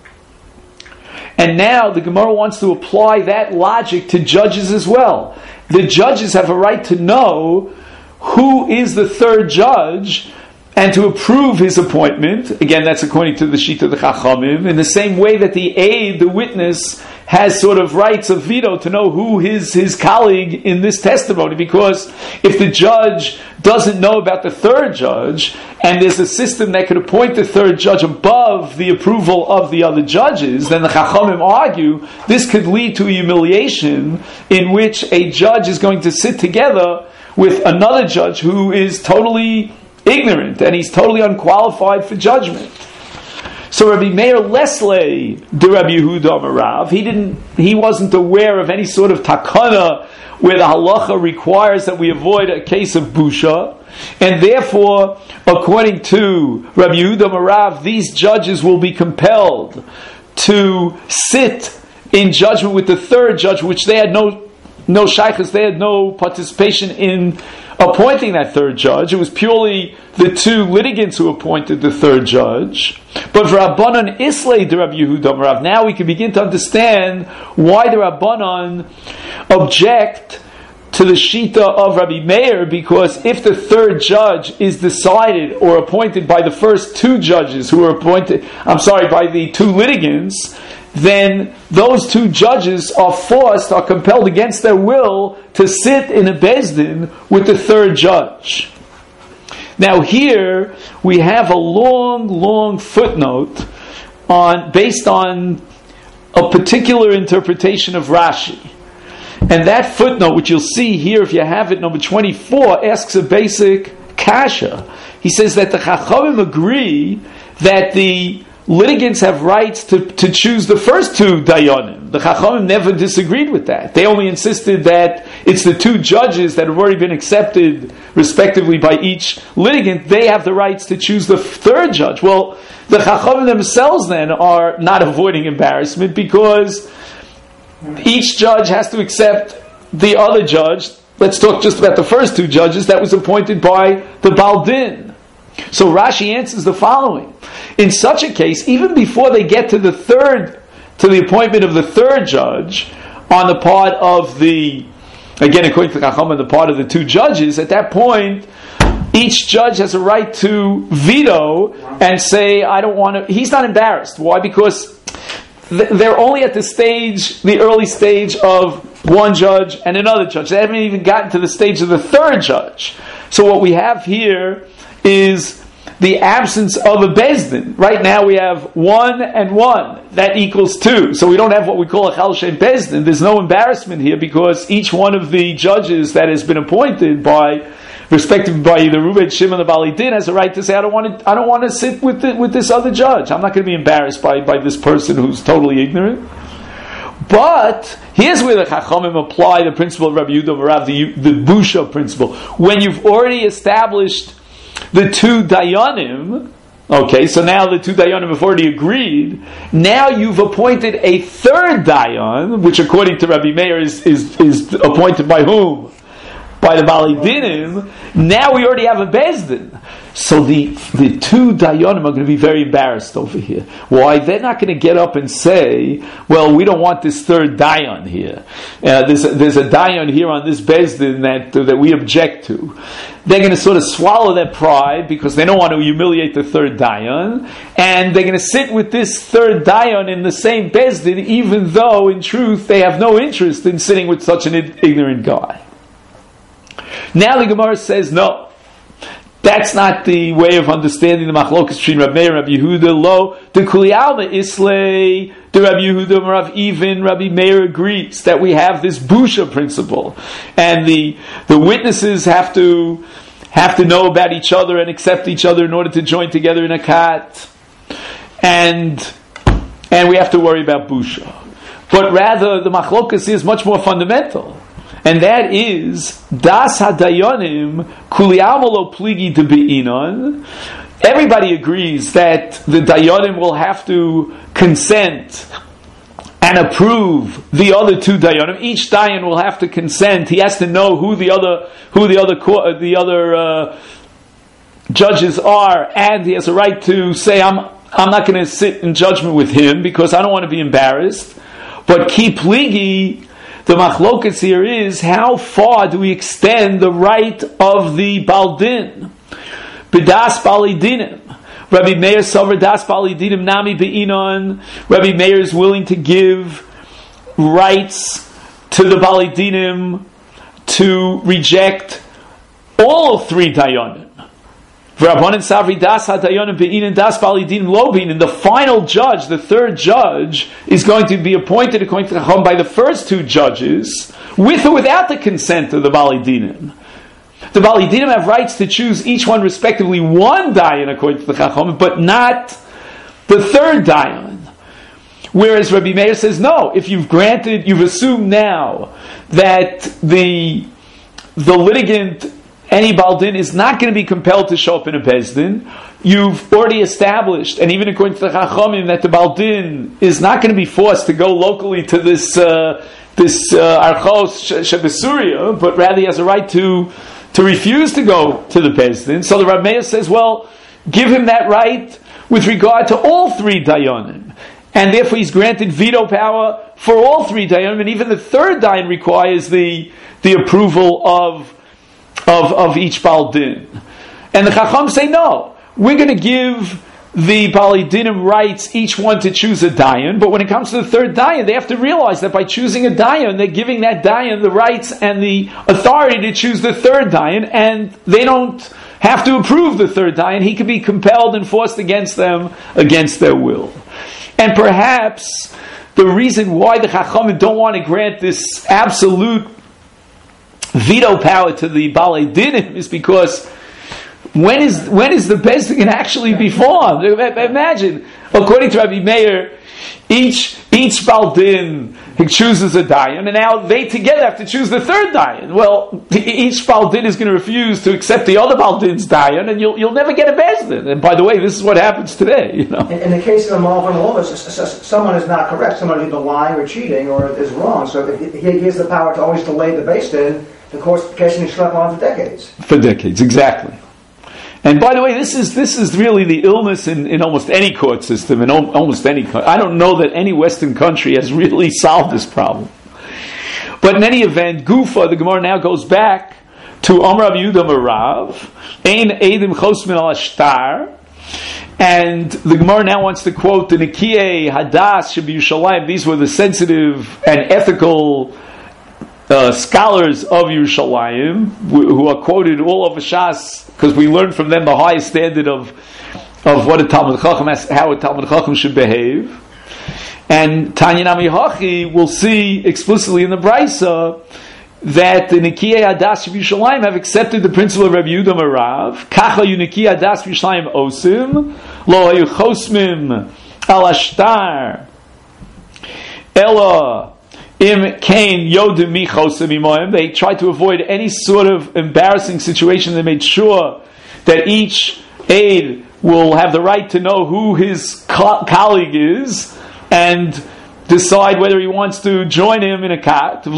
And now the Gemara wants to apply that logic to judges as well. The judges have a right to know who is the third judge and to approve his appointment. Again, that's according to the Shita of the Chachamim, in the same way that the aide, the witness, has sort of rights of veto to know who his, his colleague in this testimony, because if the judge doesn't know about the third judge, and there's a system that could appoint the third judge above the approval of the other judges, then the Chachamim argue this could lead to a humiliation in which a judge is going to sit together with another judge who is totally ignorant, and he's totally unqualified for judgment. So Rabbi Meir Lesley, the Rabbi Yehuda Marav, he didn't, he wasn't aware of any sort of takana where the halacha requires that we avoid a case of busha, and therefore, according to Rabbi Yehuda Marav, these judges will be compelled to sit in judgment with the third judge, which they had no no shaykhs, they had no participation in appointing that third judge. It was purely the two litigants who appointed the third judge. But for Rabbanan Islay de Rabbi Yehuda Marav, now we can begin to understand why the Rabbanan object to the Shita of Rabbi Meir, because if the third judge is decided or appointed by the first two judges who were appointed, I'm sorry, by the two litigants, then those two judges are forced, are compelled against their will to sit in a bezdin with the third judge. Now here we have a long, long footnote on based on a particular interpretation of Rashi. And that footnote, which you'll see here if you have it, number twenty-four, asks a basic kasha. He says that the Chachamim agree that the litigants have rights to, to choose the first two dayanim. The Chachamim never disagreed with that. They only insisted that it's the two judges that have already been accepted respectively by each litigant. They have the rights to choose the third judge. Well, the Chachamim themselves then are not avoiding embarrassment because each judge has to accept the other judge. Let's talk just about the first two judges that was appointed by the Baal Din. So Rashi answers the following. In such a case, even before they get to the third, to the appointment of the third judge, on the part of the, again according to Chacham, on the part of the two judges, at that point, each judge has a right to veto and say, I don't want to, he's not embarrassed. Why? Because they're only at the stage, the early stage of one judge and another judge. They haven't even gotten to the stage of the third judge. So what we have here is the absence of a Bezdin. Right now we have one and one. That equals two. So we don't have what we call a Chal Shem Bezdin. There's no embarrassment here because each one of the judges that has been appointed by, respectively by either Reuven, Shimon, or Bali Din, has a right to say, I don't want to, I don't want to sit with the, with this other judge. I'm not going to be embarrassed by, by this person who's totally ignorant. But here's where the Chachamim apply the principle of Rabbi Yehuda Marav, the, the Busha principle. When you've already established the two Dayanim, okay, so now the two Dayanim have already agreed, now you've appointed a third Dayan, which according to Rabbi Meir is, is, is appointed by whom? By the Bali Dinim. Now we already have a Bezdin. So the, the two Dayanim are going to be very embarrassed over here. Why? They're not going to get up and say, well, we don't want this third Dayan here. Uh, there's, a, there's a Dayan here on this Bezdin that, uh, that we object to. They're going to sort of swallow their pride because they don't want to humiliate the third Dayan. And they're going to sit with this third Dayan in the same Bezdin, even though in truth they have no interest in sitting with such an ignorant guy. Now the Gemara says, no, that's not the way of understanding the machlokas between Rabbi Meir and Rabbi Yehuda. Lo, the Kuli Alma Islay, the Rabbi Yehuda Marav, even Rabbi Meir agrees that we have this Busha principle. And the the witnesses have to have to know about each other and accept each other in order to join together in a kat. And and we have to worry about Busha. But rather, the machlokas is much more fundamental. And that is Das Hadayanim Kuli Alma Lo Pligi De Be'inon. Everybody agrees that the Dayanim will have to consent and approve the other two Dayanim. Each Dayan will have to consent. He has to know who the other who the other the other uh, judges are, and he has a right to say, "I'm I'm not going to sit in judgment with him because I don't want to be embarrassed." But Ki Pligi, the machlokas here is, how far do we extend the right of the Baldin? B'das Bali Dinim. Rabbi Meir Sover Das Bali Dinim Nami Be'inon. Rabbi Meir is willing to give rights to the Bali Dinim to reject all three Dayanim. V'Rabbanan Savri Das HaDayanim Be'inon Das Bali Dinim Lo Be'inon. The final judge, the third judge, is going to be appointed according to the Chacham by the first two judges, with or without the consent of the Bali Dinim. The Bali Dinim have rights to choose each one respectively one Dayan according to the Chacham, but not the third Dayan. Whereas Rabbi Meir says, no, if you've granted, you've assumed now that the the litigant, any Baldin, is not going to be compelled to show up in a Bezdin. You've already established, and even according to the Chachamim, that the Baldin is not going to be forced to go locally to this uh, this uh, Archos Shebesuria, but rather he has a right to to refuse to go to the Bezdin. So the Rav Meir says, well, give him that right with regard to all three Dayanim. And therefore he's granted veto power for all three Dayanim, and even the third Dayan requires the the approval of Of, of each Baal Din. And the Chacham say, no, we're going to give the Baalei Dinim rights each one to choose a dayan, but when it comes to the third dayan, they have to realize that by choosing a dayan, they're giving that dayan the rights and the authority to choose the third dayan, and they don't have to approve the third dayan. He can be compelled and forced against them, against their will. And perhaps the reason why the Chachamim don't want to grant this absolute veto power to the Baalei Dinim is because When is when is the Beis Din actually be formed? Imagine, according to Rabbi Meir, each each Baal Din chooses a dayan, and now they together have to choose the third dayan. Well, each Baal Din is going to refuse to accept the other Baal Din's dayan, and you'll you'll never get a Beis Din. And by the way, this is what happens today. You know, in, in the case of the Malvern law, someone is not correct. Someone is either lying or cheating or is wrong. So if he gives the power to always delay the Beis Din, the course case can schlep on for decades. For decades, exactly. And by the way, this is this is really the illness in, in almost any court system, in almost any country. I don't know that any Western country has really solved this problem. But in any event, Gufa, the Gemara now goes back to Amar Rabbi Yehuda Marav, Ein Eidim Chosmin al Ashtar, and the Gemara now wants to quote the Nikiyei Hadas Shebi Yerushalayim. These were the sensitive and ethical Uh, scholars of Yerushalayim, who are quoted all over Shas, because we learn from them the highest standard of of what a Talmud Chacham has, how a Talmud Chacham should behave. And Tanya Nami Hachi will see explicitly in the Brisa that the Nikiyei Hadas of Yerushalayim have accepted the principle of Rabbi Yehuda Marav. Kacha yu Nikiyei Hadas of Yerushalayim osim lo hayu chosmim al ashtar ela Im kain yodim michosim imoim. They tried to avoid any sort of embarrassing situation. They made sure that each aide will have the right to know who his co- colleague is and decide whether he wants to join him in a kat.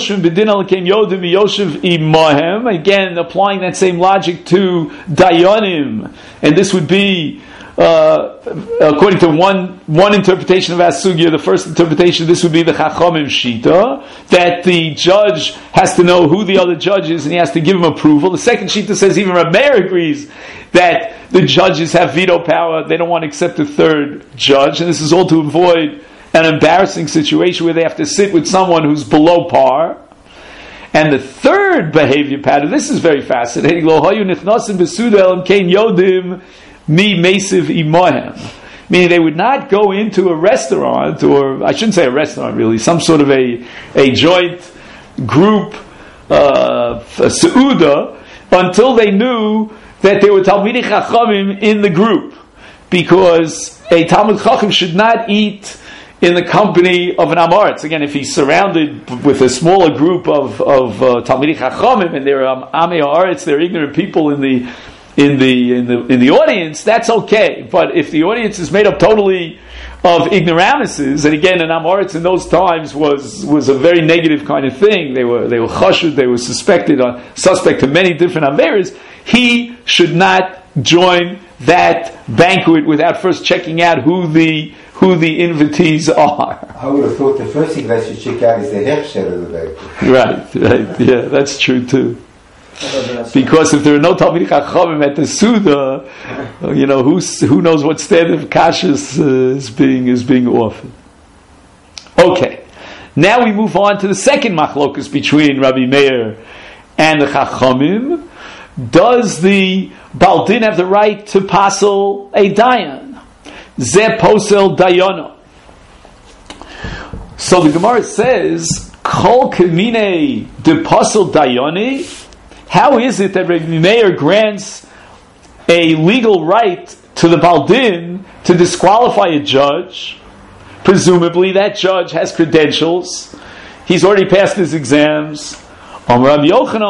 Again, applying that same logic to dayanim, and this would be Uh, according to one one interpretation of Asugya, the first interpretation, this would be the Chachamim Shita, that the judge has to know who the other judge is and he has to give him approval. The second Shita says even Reb Meir agrees that the judges have veto power, they don't want to accept a third judge, and this is all to avoid an embarrassing situation where they have to sit with someone who's below par. And the third behavior pattern, this is very fascinating, Lo hayu nichnasim besuda elam kein yodim Mi Mesiv Imohem. Meaning they would not go into a restaurant, or I shouldn't say a restaurant really, some sort of a, a joint group uh, Seuda, until they knew that there were Talmidei Chachamim in the group. Because a Talmud Chacham should not eat in the company of an Amoritz. Again, if he's surrounded with a smaller group of, of uh, Talmidei Chachamim, and there are Amei Haaretz, there are ignorant people in the In the in the in the audience, that's okay. But if the audience is made up totally of ignoramuses, and again, an Amoritz in those times was was a very negative kind of thing. They were they were chashud, they were suspected, uh, suspect to many different averes. He should not join that banquet without first checking out who the who the invitees are. I would have thought the first thing they should check out is the hefsher of the banquet. Right, right, yeah, that's true too. Because if there are no Talmidei Chachamim at the Suda, you know, who's, who knows what standard of kashrus uh, is being is being offered. Okay, now we move on to the second machlokus between Rabbi Meir and the Chachamim. Does the Baal Din have the right to pasel a dayan? Ze posel dayano. So the Gemara says, Kol kemine de pasel dayani. How is it that Rabbi Meir grants a legal right to the Baal Din to disqualify a judge? Presumably that judge has credentials. He's already passed his exams. Again,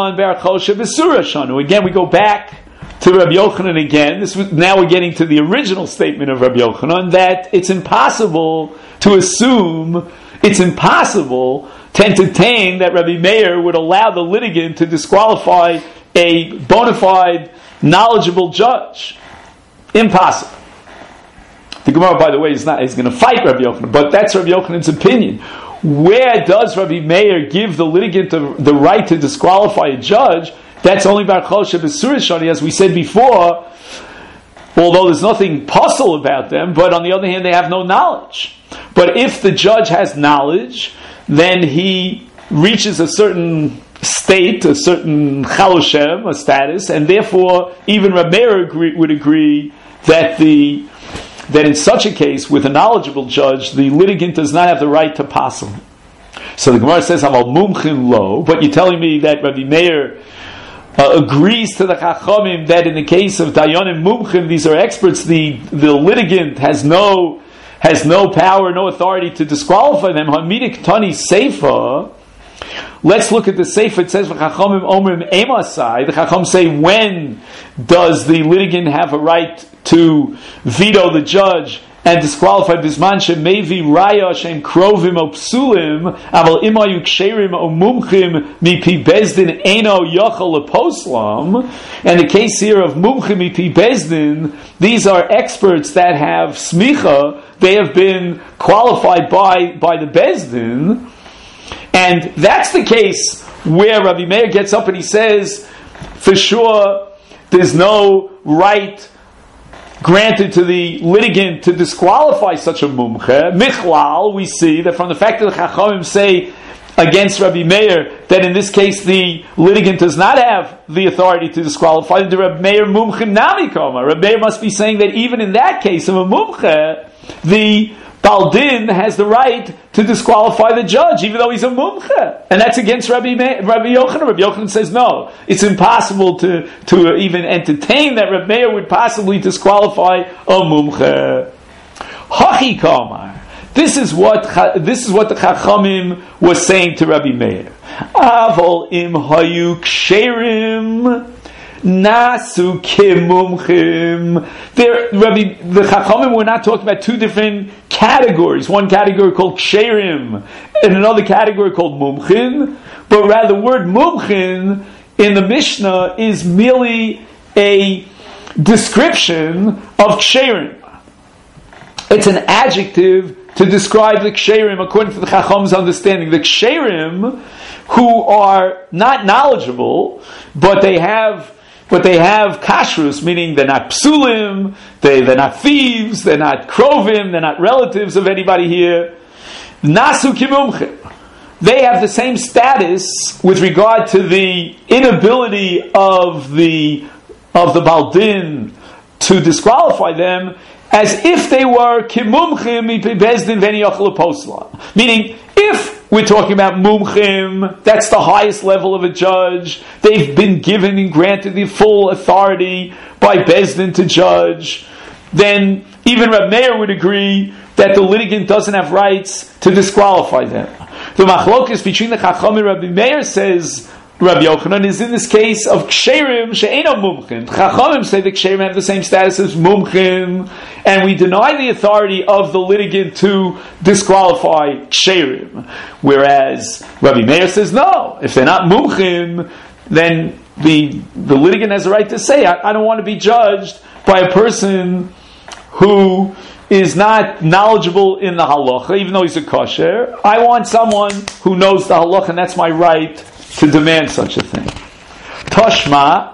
we go back to Rabbi Yochanan again. This was, now we're getting to the original statement of Rabbi Yochanan that it's impossible to assume, it's impossible to entertain that Rabbi Meir would allow the litigant to disqualify a bona fide, knowledgeable judge. Impossible. The Gemara, by the way, is not is going to fight Rabbi Yochanan, but that's Rabbi Yochanan's opinion. Where does Rabbi Meir give the litigant the, the right to disqualify a judge? That's only Bar Choshev Besurashani, as we said before. although there's nothing puzzle about them, but on the other hand, they have no knowledge. But if the judge has knowledge, then he reaches a certain state, a certain chaloshem, a status, and therefore even Reb Meir agree, would agree that the that in such a case, with a knowledgeable judge, the litigant does not have the right to passel. So the Gemara says, "Aval mumchin lo," but you're telling me that Rabbi Meir uh, agrees to the Chachamim that in the case of Dayanim mumchin, these are experts. The the litigant has no has no power, no authority to disqualify them. Hamidik tani seifa. Let's look at the Sefer. It says, "V'chachamim omrim emasai." The Chacham say, when does the litigant have a right to veto the judge and disqualify bisman shemevi raya shem krovim o psulim aval imayu ksherim o mumchim mipi bezdin eno yochel leposlam? And the case here of mumchim mipi bezdin, these are experts that have smicha. They have been qualified by by the bezdin. And that's the case where Rabbi Meir gets up and he says, for sure, there's no right granted to the litigant to disqualify such a mumche. Michlal, we see that from the fact that the Chachamim say against Rabbi Meir that in this case the litigant does not have the authority to disqualify, the Rabbi Meir mumche nami koma. Rabbi Meir must be saying that even in that case of a mumche, the Baldin has the right to disqualify the judge, even though he's a mumche, and that's against Rabbi Me- Rabbi Yochanan. Rabbi Yochanan says no, it's impossible to to even entertain that Rabbi Meir would possibly disqualify a mumche. Hachi kamar. This is what this is what the Chachamim was saying to Rabbi Meir. Avol im hayu ksherim. Nasu kimumchim. There, Rabbi, the Chachamim were not talking about two different categories. One category called ksherim, and another category called mumchin. But rather, the word mumchin in the Mishnah is merely a description of ksherim. It's an adjective to describe the ksherim according to the Chacham's understanding. The ksherim who are not knowledgeable, but they have But they have kashrus, meaning they're not psulim, they, they're not thieves, they're not krovim, they're not relatives of anybody here. Nasu kimumchim. They have the same status with regard to the inability of the of the Baldin to disqualify them as if they were kimumchim bezdin veni yochel posla. Meaning, if we're talking about mumchim, that's the highest level of a judge. They've been given and granted the full authority by Bezdin to judge. Then even Reb Meir would agree that the litigant doesn't have rights to disqualify them. The machlokes between the Chacham and Rabbi Meir, says Rabbi Yochanan, is in this case of ksherim she'eno mumchim. Chachamim say that ksherim have the same status as mumchim, and we deny the authority of the litigant to disqualify ksherim. Whereas Rabbi Meir says no, if they're not mumchim, then the the litigant has a right to say, I, I don't want to be judged by a person who is not knowledgeable in the halacha, even though he's a kosher. I want someone who knows the halacha, and that's my right to demand such a thing. Tashma,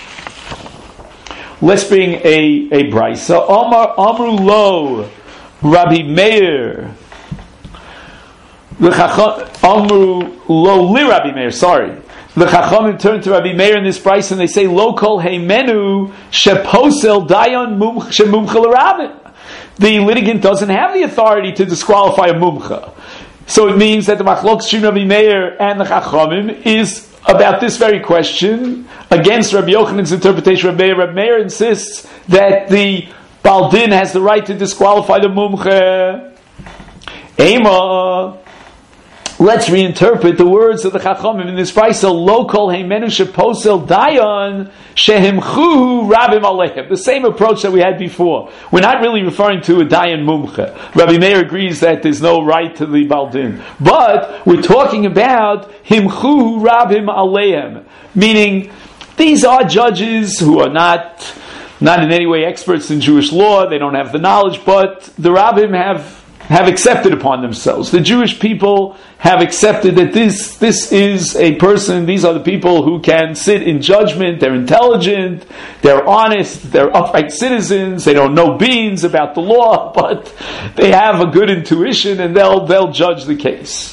let's bring a, a brisa. Amar Amru Lo, Rabbi Meir. The Amru Lo li Rabbi Meir, sorry. The Chachamim turn to Rabbi Meir in this brisa and they say, Lo kol heimenu sheposel dayan shemumcha l'rabim. The litigant doesn't have the authority to disqualify a mumcha. So it means that the machlok between Rabbi Meir and the Chachamim is about this very question against Rabbi Yochanan's interpretation of Rabbi Meir. Rabbi Meir insists that the Baldin has the right to disqualify the mumche. Ema. Let's reinterpret the words of the Chachamim in this brisa. Lo kol heimenu sheposel dayan shehimchu rabim aleichem. The same approach that we had before. We're not really referring to a dayan mumche. Rabbi Meir agrees that there's no right to the baldin, but we're talking about himchu rabim aleichem, meaning these are judges who are not not in any way experts in Jewish law. They don't have the knowledge, but the rabbim have have accepted upon themselves. The Jewish people have accepted that this this is a person, these are the people who can sit in judgment, they're intelligent, they're honest, they're upright citizens, they don't know beans about the law, but they have a good intuition and they'll they'll judge the case.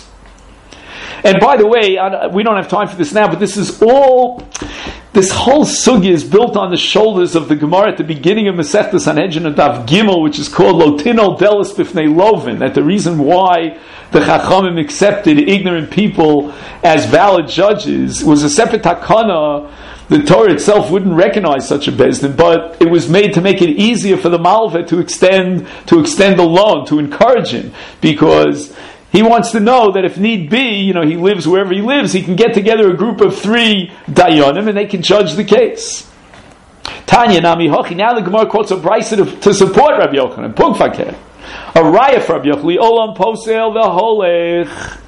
And by the way, we don't have time for this now, but this is all, this whole sugya is built on the shoulders of the Gemara at the beginning of Masechta Sanhedrin and Daf Gimel, which is called Lotino Delis Bifnei Lovin, that the reason why the Chachamim accepted ignorant people as valid judges was a separate takana. The Torah itself wouldn't recognize such a bezdin, but it was made to make it easier for the Malveh to extend to extend the loan, to encourage him, because he wants to know that if need be, you know, he lives wherever he lives, he can get together a group of three dayanim and they can judge the case. Tanya Nami Hochi. Now the Gemara quotes a brisa to, to support Rabbi Yochanan. Pugfakeh. A raya for Rabbi Yochanan. Olam posel v'holech.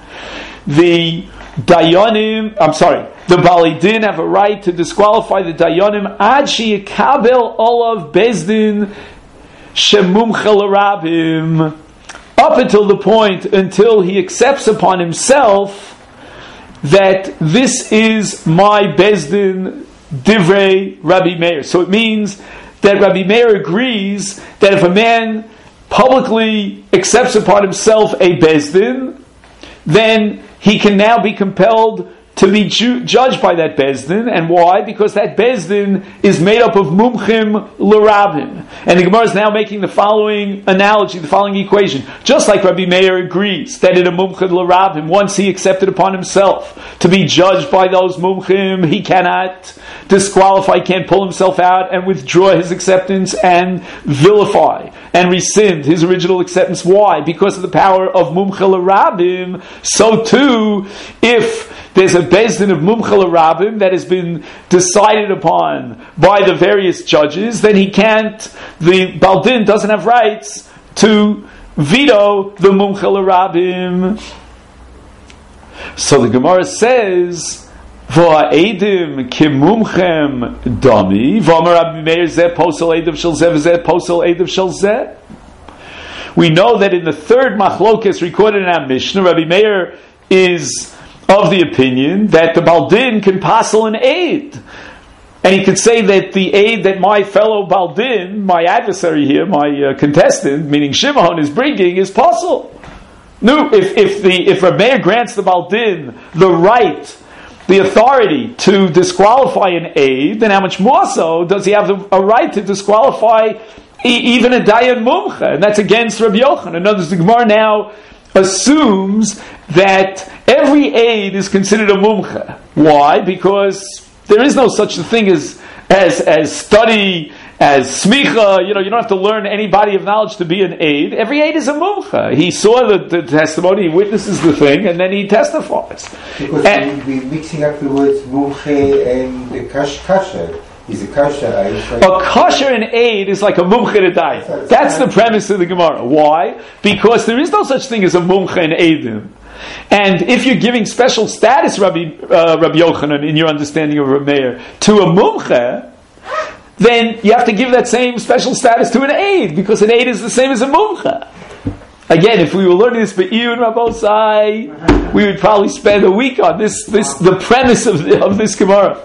The dayanim, I'm sorry, the Balei Din have a right to disqualify the dayanim ad sheyikabel olav bezdin shemumchel rabim, up until the point until he accepts upon himself that this is my bezdin divrei Rabbi Meir. So it means that Rabbi Meir agrees that if a man publicly accepts upon himself a bezdin, then he can now be compelled to be ju- judged by that bezdin. And why? Because that bezdin is made up of mumchim l'rabim. And the Gemara is now making the following analogy, the following equation. Just like Rabbi Meir agrees that in a mumchim l'rabim, once he accepted upon himself to be judged by those mumchim, he cannot disqualify, can't pull himself out and withdraw his acceptance and vilify and rescind his original acceptance. Why? Because of the power of mumchim l'rabim. So too, if there's a bezdin of mumchel rabim that has been decided upon by the various judges, then he can't, the Baldin doesn't have rights to veto the mumchel rabim. So the Gemara says, V'a'idim kimumchem dami, v'amar Rabbi Meir zeh posel eidav shel zeh v'zeh posel eidav shel zeh. We know that in the third machlokes recorded in our Mishnah, Rabbi Meir is of the opinion that the Baldin can passel an aid. And he could say that the aid that my fellow Baldin, my adversary here, my uh, contestant, meaning Shimon, is bringing is passel. No, if, if the if Rabbi Meir grants the Baldin the right, the authority to disqualify an aid, then how much more so does he have the, a right to disqualify e- even a Dayan Mumcha? And that's against Rabbi Yochanan. In other words, the Gemara now assumes that every aid is considered a mumcha. Why? Because there is no such a thing as as as study, as smicha. You know, you don't have to learn any body of knowledge to be an aid. Every aid is a mumcha. He saw the, the testimony, he witnesses the thing, and then he testifies. Because and, we, we're mixing up the words mumche and the kash kasher. Is a kosher aid. A kosher and aid is like a mumche d'dai. That's the premise of the Gemara. Why? Because there is no such thing as a mumche and aidim. And if you're giving special status, Rabbi, uh, Rabbi Yochanan, in your understanding of Rabbi Meir, to a mumche, then you have to give that same special status to an aid, because an aid is the same as a mumche. Again, if we were learning this Be'iyun Rabosai, we would probably spend a week on this, this the premise of, the, of this Gemara.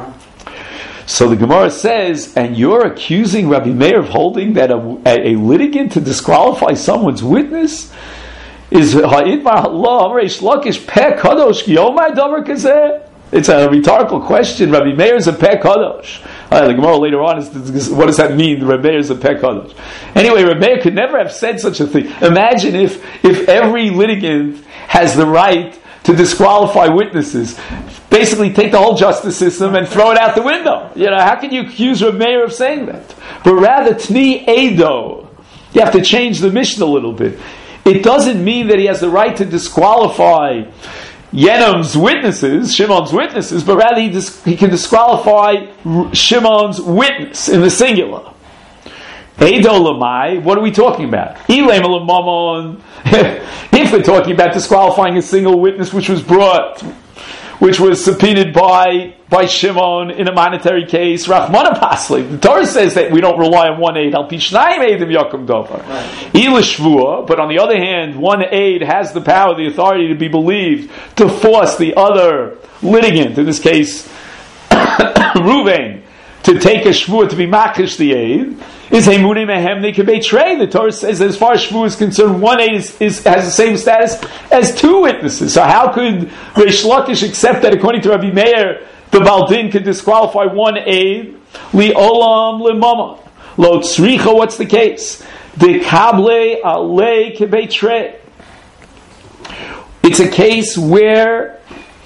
So the Gemara says, and you're accusing Rabbi Meir of holding that a, a, a litigant to disqualify someone's witness is ha'id ma'Allah reish lakish peh kadosh kiyomai davar kazeh? It's a rhetorical question. Rabbi Meir is a peh kadosh. Uh, the Gemara later on is, is what does that mean? Rabbi Meir is a peh kadosh. Anyway, Rabbi Meir could never have said such a thing. Imagine if if every litigant has the right to disqualify witnesses. Basically take the whole justice system and throw it out the window. You know, how can you accuse Rabbi Meir of saying that? But rather, Tni Edo. You have to change the Mishnah a little bit. It doesn't mean that he has the right to disqualify Yenom's witnesses, Shimon's witnesses, but rather he, dis- he can disqualify Shimon's witness in the singular. Edo Lamai, what are we talking about? Ilem Lamamon. If we're talking about disqualifying a single witness which was brought, which was subpoenaed by by Shimon in a monetary case, Rachmana Pasli. The Torah says that we don't rely on one aid. Al pishnayim eidim yakum dover. Ila shvua, but on the other hand, one aid has the power, the authority to be believed to force the other litigant, in this case, Ruvain, to take a shvua to be makish the aid. Is Hemunim Mehem they can betray. The Torah says that as far as shvua is concerned, one aid is, is, has the same status as two witnesses. So how could Reish Lakish accept that according to Rabbi Meir, the Baldin could disqualify one aid? Li olam li mama. Lo tzricha, what's the case? De kable alei kebeitrei. It's a case where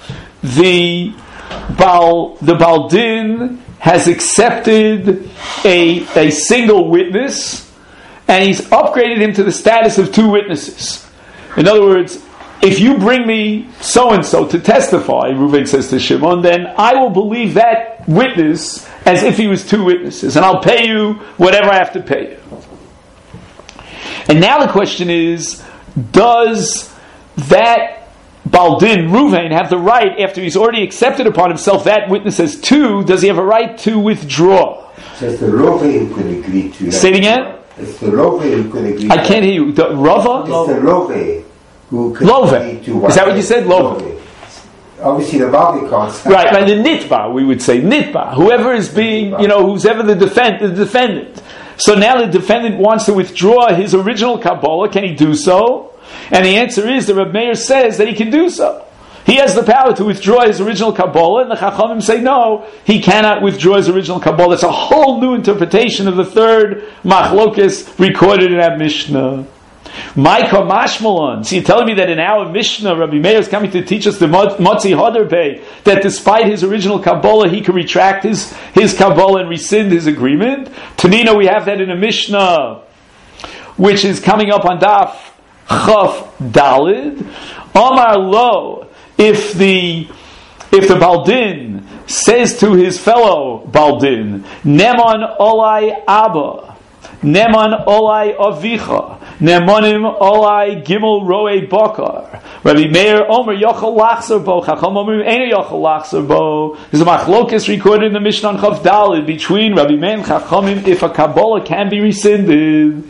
the Bal, the Baldin has accepted a, a single witness, and he's upgraded him to the status of two witnesses. In other words, if you bring me so-and-so to testify, Reuven says to Shimon, then I will believe that witness as if he was two witnesses, and I'll pay you whatever I have to pay you. And now the question is, does that Baldin, Reuven, have the right, after he's already accepted upon himself that witness as two, does he have a right to withdraw? So it's the Rove who can agree to that. Say it again? It's the Rove who can agree to I can't hear you. The Rava? It's the Rove who can Love. agree to Is that what you said? Love. Obviously the Baldi can't. Right, and the Nitba, we would say, Nitba. Whoever is being, you know, who's ever the, defend, the defendant. So now the defendant wants to withdraw his original Kabbalah. Can he do so? And the answer is that Reb Meir says that he can do so. He has the power to withdraw his original Kabbalah, and the Chachamim say no, he cannot withdraw his original Kabbalah. It's a whole new interpretation of the third Machlokes recorded in that Mishnah. Maika Mashmalon. So you're telling me that in our Mishnah, Rabbi Meir is coming to teach us the Motzi Hadarpei, that despite his original Kabbalah, he can retract his, his Kabbalah and rescind his agreement? Tanina, we have that in a Mishnah, which is coming up on Daf Chaf Dalid. Omar Lo, if the if the Baldin says to his fellow Baldin, Neman Olai Abba, Neman Olai Avicha, Nemanim Olai Gimel Roe Bakar, Rabbi Meir Omer Yochel Lachzer Bo, Chacham Omer Eino Yochel Lachzer Bo. There's a machlokes recorded in the Mishnah on Chaf Dalid between Rabbi Meir and Chachamim if a Kabbalah can be rescinded.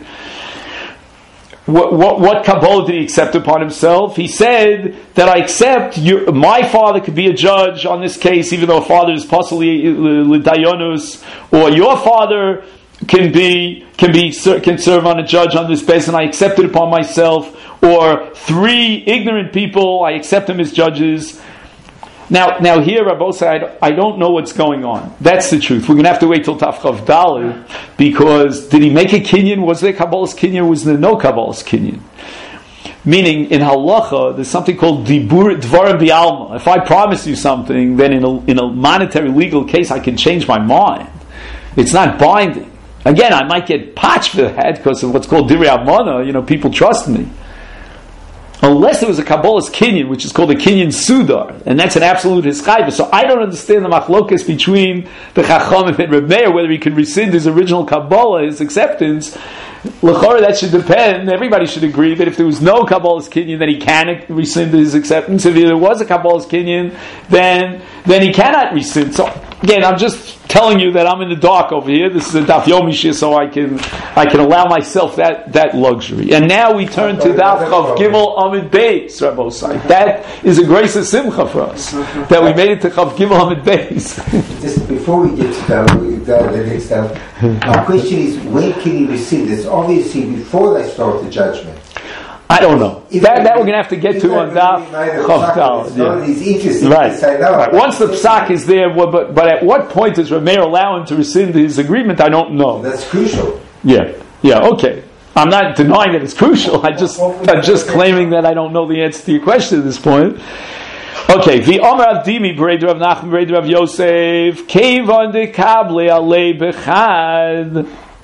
What, what, what Kabbalah did he accept upon himself? He said that I accept your, my father could be a judge on this case, even though a father is possibly l'dayanus, or your father can be can be can serve on a judge on this basis, and I accept it upon myself. Or three ignorant people, I accept them as judges. Now, now here, Rabbi said, I don't know what's going on. That's the truth. We're going to have to wait till Tafchav Daled, because did he make a kinyan? Was there Kabbalah's kinyan? Was there no Kabbalah's kinyan? Meaning, in halacha, there's something called dibur dvarim bi'alma. If I promise you something, then in a, in a monetary legal case, I can change my mind. It's not binding. Again, I might get patched for that because of what's called divrei amana. You know, people trust me. Unless there was a Kabbalah's kinyan, which is called a kinyan sudar, and that's an absolute hischayva. So I don't understand the machlokes between the Chachamim and Reb Meir, whether he can rescind his original Kabbalah, his acceptance. L'chora, that should depend. Everybody should agree that if there was no Kabbalah's kinyan, then he can rescind his acceptance. If there was a Kabbalah's kinyan, then then he cannot rescind. So again, I'm just telling you that I'm in the dark over here. This is a Daf Yomi Shir, so I can I can allow myself that, that luxury. And now we turn to Daf Chav Gimel Amid Beis, Rabbi Osai. That is a grace of simcha for us that we made it to Chav Gimel Amid Beis. Just before we get to that, the, the next Daf, my question is, when can he rescind? It's obviously before they start the judgment. I don't know. That, that we're going to have to get to on Daf Chav Daled. Yeah. It's interesting right. to say no. Right. Once the psak is there, well, but, but at what point does Reb Meir allow him to rescind his agreement? I don't know. That's crucial. Yeah. Yeah, okay. I'm not denying that it's crucial. I just, I'm just claiming that I don't know the answer to your question at this point. Okay, the Omer Avdimi, Bereder of Nachman, Bereder of Yosef, Kevan de Kable Alei Bechad.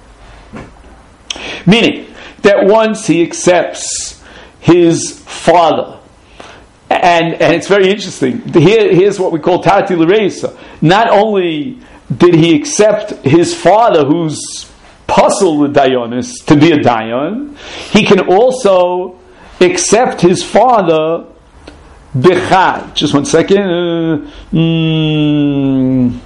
Meaning that once he accepts his father, and and it's very interesting. Here, here's what we call Tati L'Reisa. Not only did he accept his father, who's Pasul L'Dayonis, to be a Dayan, he can also accept his father Bechad. Just one second. Uh, mm,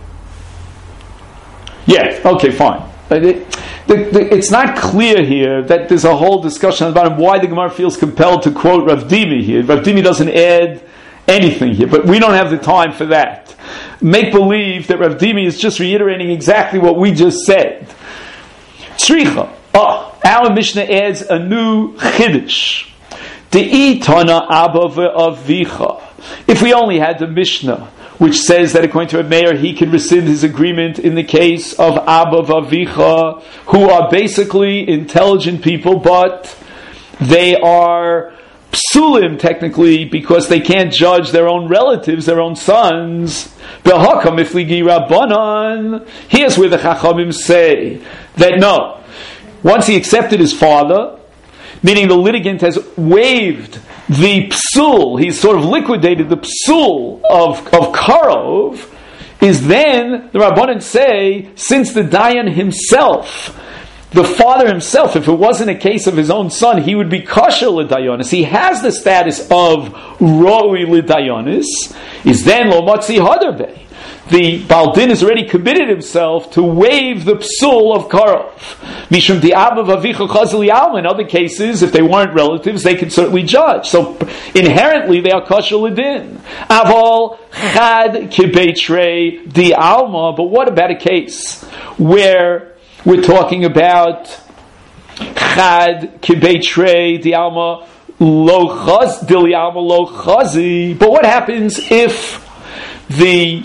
yeah, okay, fine. But it, the, the, it's not clear here that there's a whole discussion about why the Gemara feels compelled to quote Rav Dimi here. Rav Dimi doesn't add anything here, but we don't have the time for that. Make believe that Rav Dimi is just reiterating exactly what we just said. Tzricha. Oh, our Mishnah adds a new chiddush. De'itana abba ve'avicha. If we only had the Mishnah, which says that according to a mayor, he can rescind his agreement in the case of Abba Vavicha, who are basically intelligent people, but they are psulim technically because they can't judge their own relatives, their own sons. Behakam ifligi rabbanan. Here's where the Chachamim say that no, once he accepted his father, meaning the litigant has waived the psul, he's sort of liquidated the psul of, of Karov, is then, the Rabbanan say, since the Dayan himself, the father himself, if it wasn't a case of his own son, he would be kosher l'dayonis. He has the status of roi l'dayonis, is then lo motzi hadarbe. The Baal Din has already committed himself to waive the psul of Karov. Mishum di'aba v'avicha chazli alma. In other cases, if they weren't relatives, they could certainly judge. So inherently, they are kosher l'din. Aval chad kibeitrei di alma. But what about a case where we're talking about chad kibeitrei di alma lo chaz dili alma lo chazi? But what happens if the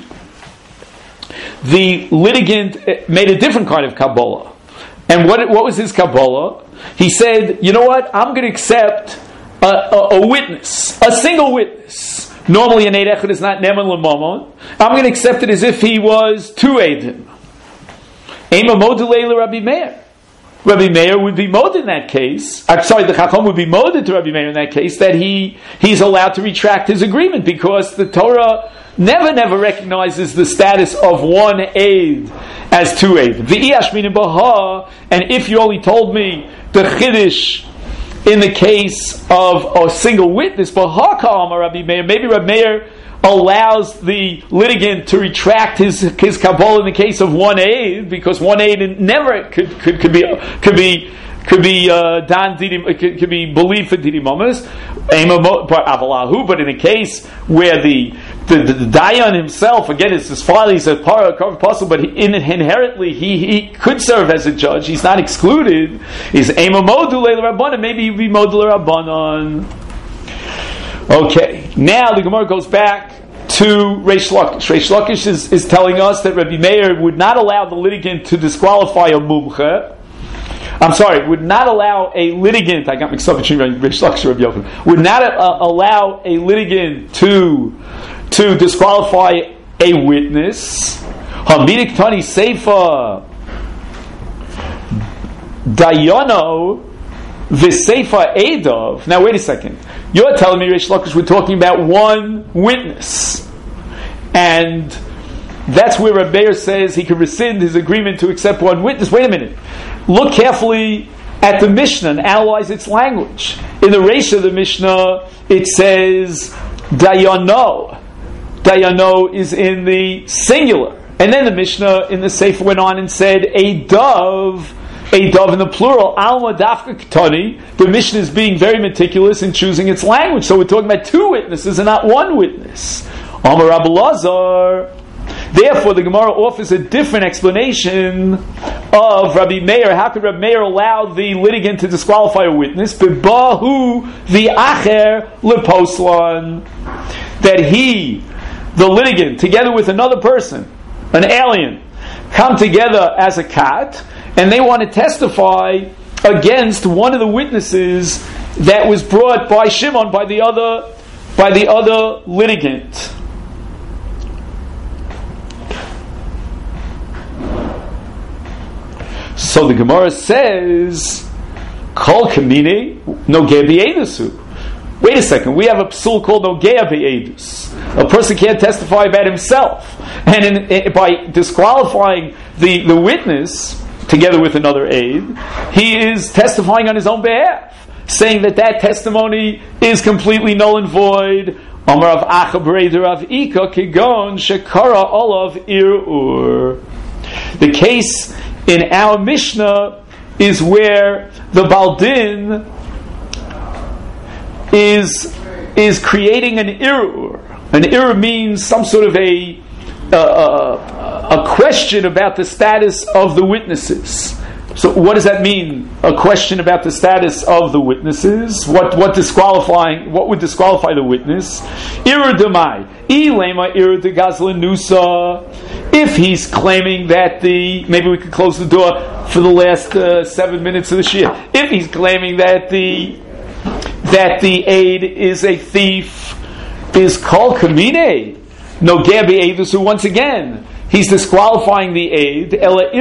The litigant made a different kind of Kabbalah? And what what was his Kabbalah? He said, you know what, I'm going to accept a, a, a witness, a single witness. Normally an Eid Echad is not Neman L'Mamon. I'm going to accept it as if he was two Eidim. Ema Modulei Rabbi Meir. Rabbi Meir would be mod in that case. I'm sorry, the Chacham would be modded to Rabbi Meir in that case, that he he's allowed to retract his agreement because the Torah never, never recognizes the status of one aid as two aid. And if you only told me the chiddush in the case of a single witness, maybe Rabbi Meir allows the litigant to retract his his kabbalah in the case of one aid, because one aid never could could, could be could be could be uh, dan didim, could, could be believed for didim mamas, but in a case where the the, the, the dayan himself, again, it's his father, he's a part of possible, but he, in, inherently he, he could serve as a judge. He's not excluded. He's ema modul rabbanon. Maybe he'd be modul rabbanon. Okay, now the Gemara goes back to Reish Lakish. Reish Lakish is, is telling us that Rabbi Meir would not allow the litigant to disqualify a mumche. I'm sorry, would not allow a litigant, I got mixed up between Reish Lakish and Rabbi Yochanan, would not uh, allow a litigant to, to disqualify a witness. Hamidik Tani Seifa Dayano V'Seifa Eidov. Now wait a second. You're telling me, Reish Lakish, we're talking about one witness. And that's where Rabbi Meir says he can rescind his agreement to accept one witness. Wait a minute. Look carefully at the Mishnah and analyze its language. In the Reish of the Mishnah, it says Dayano. Dayano is in the singular. And then the Mishnah in the Sefer went on and said a dove. A dove in the plural, alma dafka ketani. The Mishnah is being very meticulous in choosing its language. So we're talking about two witnesses and not one witness. Amar Rabbi Lazar. Therefore, the Gemara offers a different explanation of Rabbi Meir. How could Rabbi Meir allow the litigant to disqualify a witness? Bebahu the acher leposlan. That he, the litigant, together with another person, an alien, come together as a cat, and they want to testify against one of the witnesses that was brought by Shimon, by the other, by the other litigant. So the Gemara says, "Kol kamine nogea b'edusu." Wait a second. We have a psul called nogea b'edus. A person can't testify about himself, and in, in, by disqualifying the, the witness together with another aid, he is testifying on his own behalf. saying that that testimony is completely null and void. Amar of Acha Breder of Ika Kigon Shekara Olav Irur. The case in our Mishnah is where the Baldin is is creating an irur. An irur means some sort of a uh, a question about the status of the witnesses. So what does that mean? A question about the status of the witnesses? What what disqualifying? What would disqualify the witness? Irur demai ilema irur de gazlanusa. If he's claiming that the maybe we could close the door for the last uh, seven minutes of the shir. If he's claiming that the that the aid is a thief, is kol kamine no gabi aidus. Who once again he's disqualifying the aid,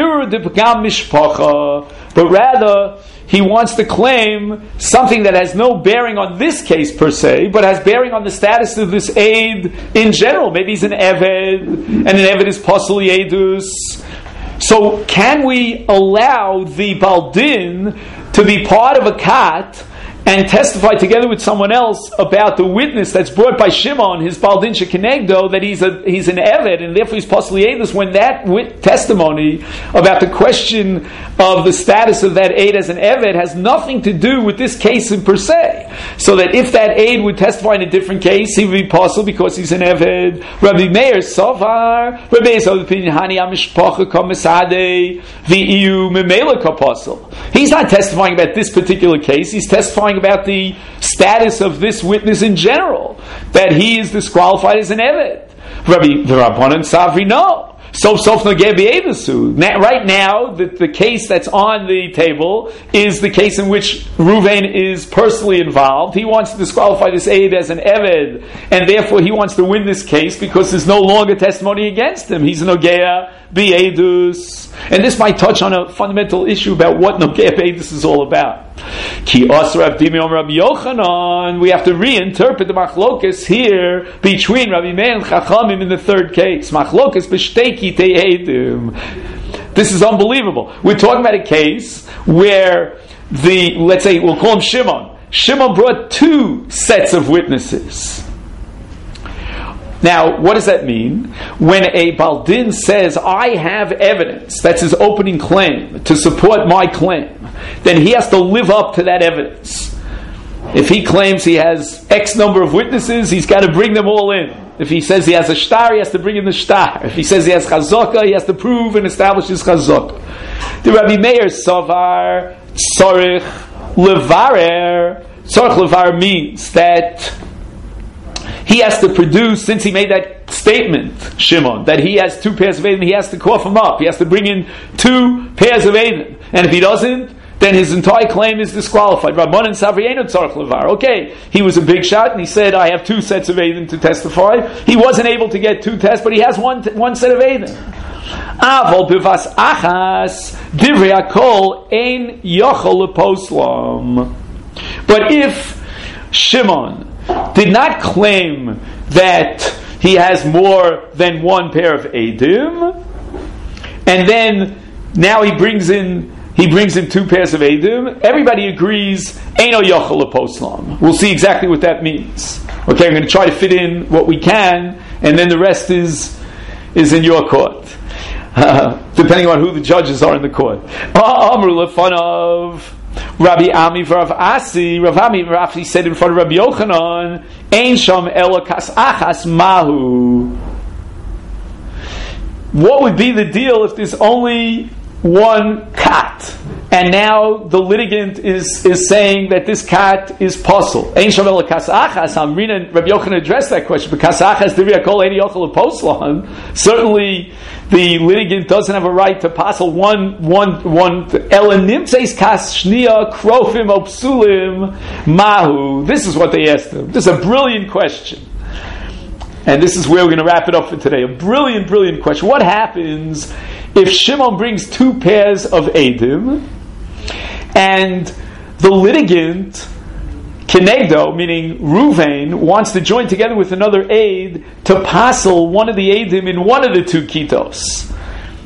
but rather he wants to claim something that has no bearing on this case per se, but has bearing on the status of this aid in general. Maybe he's an eved, and an eved is posel yedus. So can we allow the baldin to be part of a kat and testify together with someone else about the witness that's brought by Shimon, his Baldin Shekenegdo, that he's a he's an Eved, and therefore he's possibly Eidus, when that wit- testimony about the question of the status of that aid as an Eved has nothing to do with this case in per se. So that if that aid would testify in a different case, he would be possible because he's an Eved. Rabbi Meir Sovar, Rabbi Meir's opinion, Hani Amishpacha Komisade, V'iyu Memela Kaposel. He's not testifying about this particular case, he's testifying about the status of this witness in general, that he is disqualified as an eved. Rabbi the Rabbanan Savri, no. So right now, the, the case that's on the table is the case in which Ruvain is personally involved. He wants to disqualify this aid as an eved, and therefore he wants to win this case because there's no longer testimony against him. He's an Nogea B'Eidus. And this might touch on a fundamental issue about what Nogea B'Eidus is all about. Ki Asra Abdimi Om Rabbi Yochanan. We have to reinterpret the machlokas here between Rabbi Meir and Chachamim in the third case. Machlokas b'shteki te'edim. This is unbelievable. We're talking about a case where the, let's say, we'll call him Shimon. Shimon brought two sets of witnesses. Now, what does that mean? When a Baldin says, I have evidence, that's his opening claim, to support my claim, then he has to live up to that evidence. If he claims he has X number of witnesses, he's got to bring them all in. If he says he has a shtar, he has to bring in the shtar. If he says he has chazaka, he has to prove and establish his chazaka. The Rabbi Meir Savar, Tzorich Levarer, Tzorich Levarer means that he has to produce, since he made that statement, Shimon, that he has two pairs of Eidim, he has to cough him up. He has to bring in two pairs of Eidim. And if he doesn't, then his entire claim is disqualified. Rabbanan Savrienu Tzarech Levar. Okay, he was a big shot, and he said, I have two sets of Eidim to testify. He wasn't able to get two tests, but he has one one set of Eidim. Avol bivas achas divrei hakol ein yochol leposlam. But if Shimon did not claim that he has more than one pair of Eidim, and then now he brings in he brings in two pairs of Eidim, everybody agrees Eino Yochel Leposlam. We'll see exactly what that means. Okay, I'm going to try to fit in what we can, and then the rest is is in your court, uh, depending on who the judges are in the court. Amr Lefanov Rabbi Ami Rav Asi, Rav Ami Rav Asi said in front of Rabbi Yochanan, Ein sham ela kas achas mahu. What would be the deal if there's only one kat, and now the litigant is, is saying that this kat is puzzle? Ein sham ela kas achas. Amrina Rabbi Yochanan addressed that question. But kas achas divya kol ein yochel poslan. Certainly, the litigant doesn't have a right to passel one one one elanimtzeis kas shnia krofim opsulim mahu. This is what they asked him. This is a brilliant question, and this is where we're going to wrap it up for today. A brilliant, brilliant question. What happens if Shimon brings two pairs of Eidim, and the litigant Kenegdo, meaning Ruvain, wants to join together with another aid to passel one of the Eidim in one of the two kitos?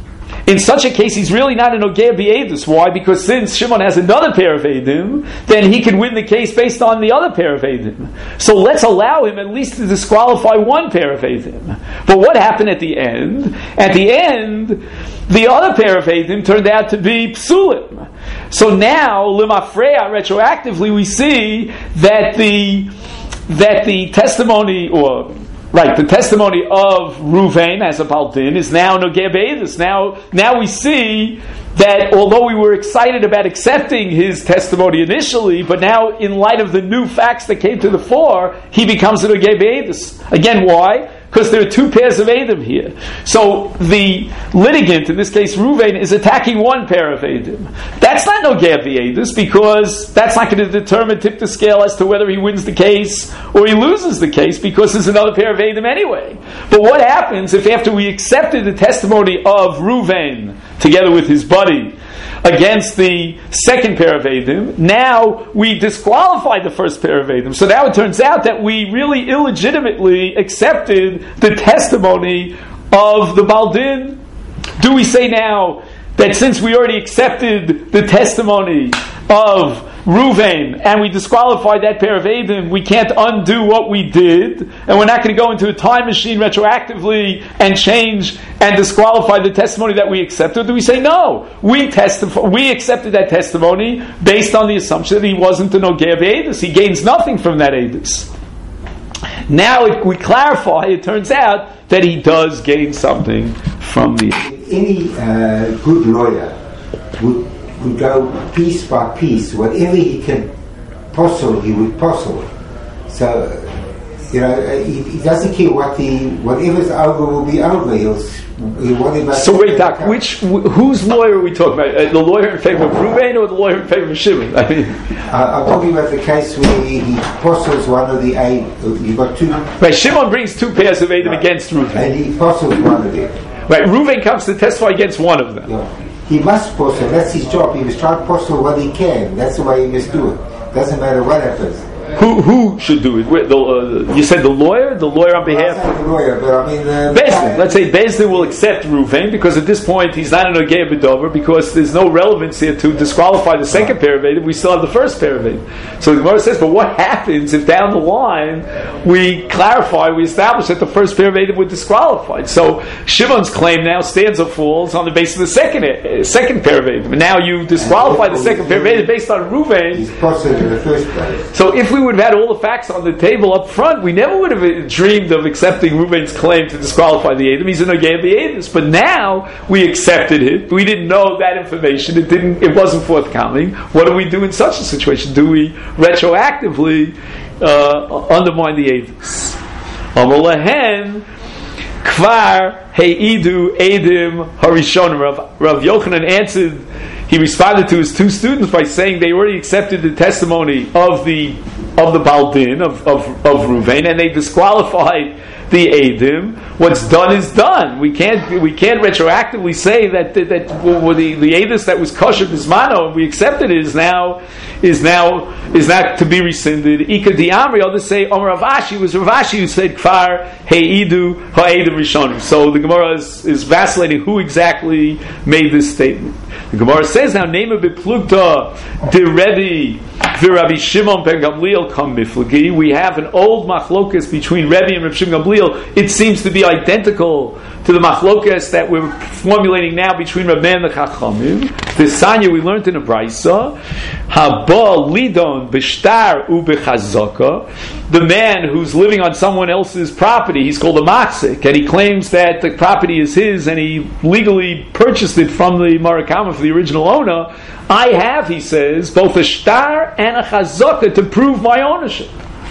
in such a case, he's really not an Ogea B'Edus. Why? Because since Shimon has another pair of Eidim, then he can win the case based on the other pair of Eidim. So let's allow him at least to disqualify one pair of Eidim. But what happened at the end? At the end, the other pair of Eidim turned out to be Psulim. So now, Limafreya, retroactively, we see that the that the testimony, or right, the testimony of Ruvain as a Baldin is now Nogea B'Edus. Now, now we see that although we were excited about accepting his testimony initially, but now in light of the new facts that came to the fore, he becomes a Nogea B'Edus. Again, why? Because there are two pairs of Eidim here. So the litigant, in this case Ruvain, is attacking one pair of Eidim. That's not Nogea B'Edus, because that's not going to determine, tip the scale as to whether he wins the case or he loses the case, because there's another pair of Eidim anyway. But what happens if after we accepted the testimony of Ruvain, together with his buddy, against the second pair of Eidim, now we disqualified the first pair of Eidim. So now it turns out that we really illegitimately accepted the testimony of the Baldin. Do we say now that since we already accepted the testimony of Ruvain and we disqualified that pair of Eidim, we can't undo what we did, and we're not going to go into a time machine retroactively and change and disqualify the testimony that we accepted? Or do we say no? We testif- we accepted that testimony based on the assumption that he wasn't an Nogea B'Edus. He gains nothing from that Edus. Now it, we clarify, it turns out that he does gain something from the... Any uh, good lawyer would would go piece by piece, whatever he can puzzle, he would puzzle. So, you know, he, he doesn't care what the whatever's over will be over. He'll, he'll worry about. So wait, Doc, which wh- whose lawyer are we talking about? Uh, the lawyer in favor of Ruvain or the lawyer in favor of Shimon? I mean, uh, I'm talking about the case where he, he puzzles one of the eight. You've got two. Right, Shimon brings two pairs of Eidim right. against Ruvain, and he puzzles one of them. Right, Ruvain comes to testify against one of them. Yeah. He must puzzle. That's his job. He must try to puzzle what he can. That's the way he must do it. Doesn't matter what happens. Who who should do it? The, uh, you said the lawyer? The lawyer on behalf of the lawyer, but I mean... Uh, Bezdin. Let's say Bezdin will accept Ruvain, because at this point he's not an Nogea B'Dover, because there's no relevance here to disqualify the second pair of Eidim. We still have the first pair of Eidim. So the Gemara says, but what happens if down the line we clarify, we establish that the first pair of Eidim were disqualified? So Shimon's claim now stands or falls on the basis of the second uh, second pair of Eidim. And now you disqualify the second pair of Eidim based on Ruvain. He's puzzled in the first place. So if we would have had all the facts on the table up front, we never would have dreamed of accepting Ruvain's claim to disqualify the Eidim. He's an Nogea B'Edus. But now we accepted it. We didn't know that information. It didn't. It wasn't forthcoming. What do we do in such a situation? Do we retroactively uh, undermine the Eidus? Amar lehen kvar heidu Eidim harishonim. Rav, Rav Yochanan answered. He responded to his two students by saying they already accepted the testimony of the of the Baldin of of, of Ruvain, and they disqualified the Eidim. What's done is done. We can't we can't retroactively say that that, that well, the the Eidus that was kosher bismano and we accepted it is now is now is not to be rescinded. Ika diamri, others say Omer Rav Ashi, was Rav Ashi who said kfar heidu ha'edim rishonim. So the Gemara is, is vacillating who exactly made this statement. The Gemara says now, Nema beplugta de Rebbe v'Rabbi Shimon ben Gamliel kam miflagi. We have an old machlokas between Rebbe and Rabbi Shimon Gamliel. It seems to be identical to the machlokas that we're formulating now between Rabbi and the Chachamim. The Sanya we learned in a Brisa. Haba lidon b'shtar u b'chazaka. The man who's living on someone else's property, he's called a matzik, and he claims that the property is his, and he legally purchased it from the Marakama, for the original owner. I have, he says, both a shtar and a chazaka to prove my ownership.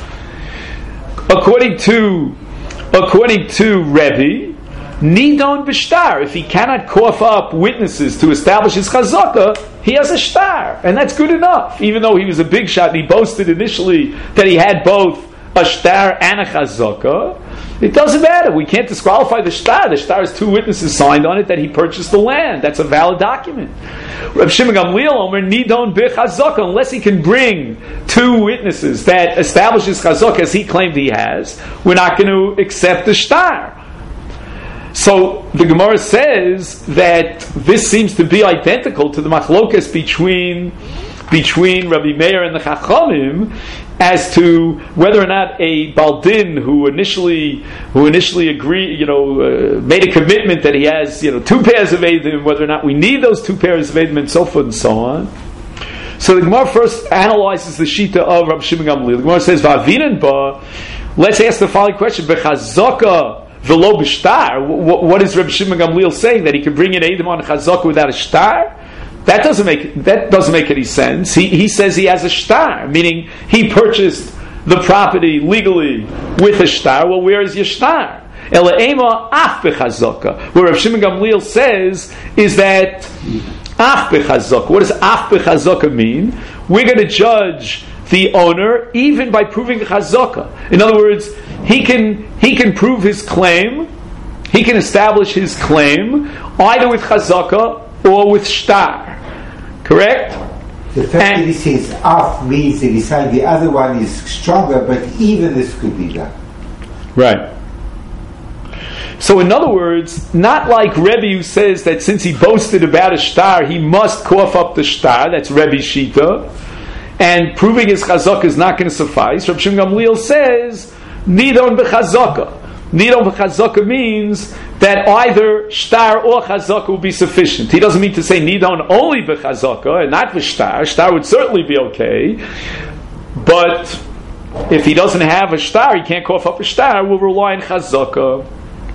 According to, according to Rebbe, nidon b'shtar. If he cannot cough up witnesses to establish his chazaka, he has a shtar, and that's good enough. Even though he was a big shot and he boasted initially that he had both a shtar and a chazaka, it doesn't matter. We can't disqualify the shtar. The shtar has two witnesses signed on it that he purchased the land. That's a valid document. Reb Shimon Gamliel Omer nidon b'chazaka, unless he can bring two witnesses that establishes chazaka as he claimed he has, we're not going to accept the shtar. So the Gemara says that this seems to be identical to the machlokas between between Rabbi Meir and the Chachamim as to whether or not a Baldin who initially who initially agreed, you know, uh, made a commitment that he has, you know, two pairs of Eidim, whether or not we need those two pairs of Eidim, and so forth and so on. So the Gemara first analyzes the Shita of Rabbi Shimon Gamliel. The Gemara says, "Va'avinin ba." Let's ask the following question: Bechazaka v'lo b'shtar. What is Rabbi Shimon Gamliel saying, that he can bring in Eidim on Chazaka without a shtar? That doesn't make that doesn't make any sense. He he says he has a shtar, meaning he purchased the property legally with a shtar. Well, where is your shtar? Ela af bechazaka. What Rav Shimon Gamliel says is that af bechazaka. What does af bechazaka mean? We're going to judge the owner even by proving chazaka. In other words, he can he can prove his claim. He can establish his claim either with chazaka or with shtar. Correct? The fact and that he says af means that he said the other one is stronger, but even this could be done. Right. So in other words, not like Rebbe who says that since he boasted about a shtar, he must cough up the shtar, that's Rebbe Shita, and proving his chazaka is not going to suffice. Rabbi Shimon Gamliel says, nidon b'chazaka. Nidon b'chazaka means that either shtar or chazaka will be sufficient. He doesn't mean to say nidon only b'chazaka and not b'shtar. Shtar would certainly be okay, but if he doesn't have a shtar, he can't cough up a shtar, we'll rely on chazaka.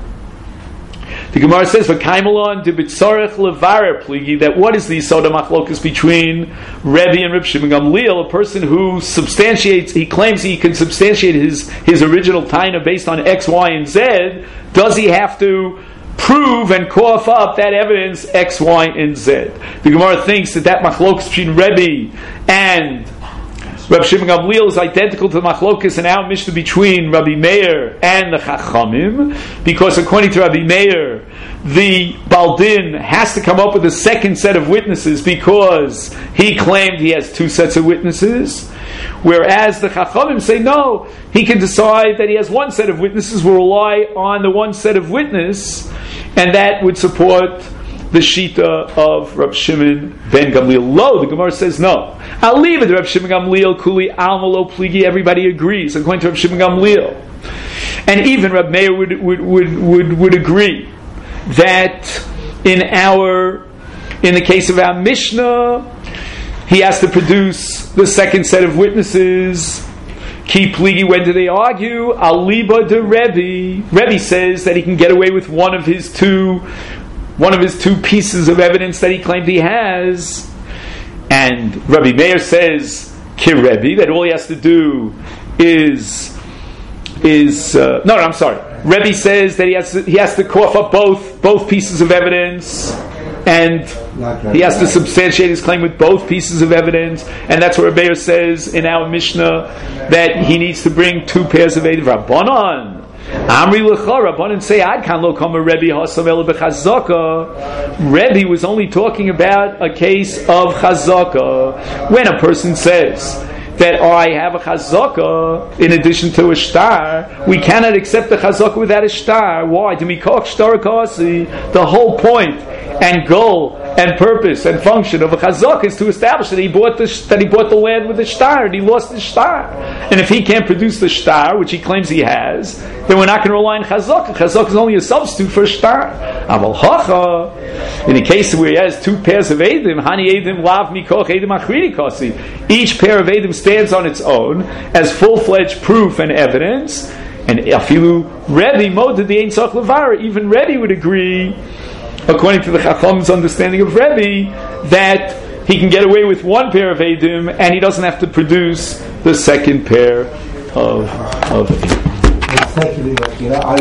The Gemara says, "V'kaimelon debitzarech levarer pligi." That what is the soda machlokas between Rebbe and Reb Shimon Gamliel? A person who substantiates, he claims he can substantiate his his original taina based on X, Y, and Z. Does he have to prove and cough up that evidence X, Y, and Z? The Gemara thinks that that machlokas between Rebbe and Rabbi Shimon Gamliel is identical to the machlokas in our Mishnah between Rabbi Meir and the Chachamim, because according to Rabbi Meir, the Baldin has to come up with a second set of witnesses because he claimed he has two sets of witnesses, whereas the Chachamim say no, he can decide that he has one set of witnesses, will rely on the one set of witness, and that would support the Shita of Reb Shimon ben Gamliel. Lo, the Gemara says no. I'll leave it to Reb Shimon Gamliel, Kuli Almalo Pligi, everybody agrees, according to Reb Shimon Gamliel. And even Reb Meir would, would, would, would, would agree that in our, in the case of our Mishnah, he has to produce the second set of witnesses. Ki Pligi, when do they argue? Aliba de Rebbe. Rebbe says that he can get away with one of his two one of his two pieces of evidence that he claimed he has, and Rabbi Meir says Ki Rebbe, that all he has to do is is uh, no, no, I'm sorry. Rebbe says that he has to, he has to cough up both both pieces of evidence, and he has to substantiate his claim with both pieces of evidence, and that's what Rabbi Meir says in our Mishnah, that he needs to bring two pairs of Eidim. Rabbanon Amri Lecha, Rabbanan say Ad Kan Lo Kama Rebbe Hasam Ela B'Chazaka. Rebbe was only talking about a case of Chazaka. When a person says that oh, I have a chazaka in addition to a shtar, we cannot accept the chazaka without a shtar. Why? The whole point and goal and purpose and function of a chazaka is to establish that he bought the that he bought the land with a shtar and he lost the shtar. And if he can't produce the shtar, which he claims he has, then we're not going to rely on chazaka. Chazaka is only a substitute for a shtar. Aval hacha, in the case where he has two pairs of edim, hani edim lav mikoch edim achridi kasi. Each pair of edim stands on its own as full-fledged proof and evidence. And afilu Rebbe moded the ein tzach levara. Even Rebbe would agree, according to the Chacham's understanding of Rebbe, that he can get away with one pair of edim and he doesn't have to produce the second pair of of edim. Thank you very much. You know, I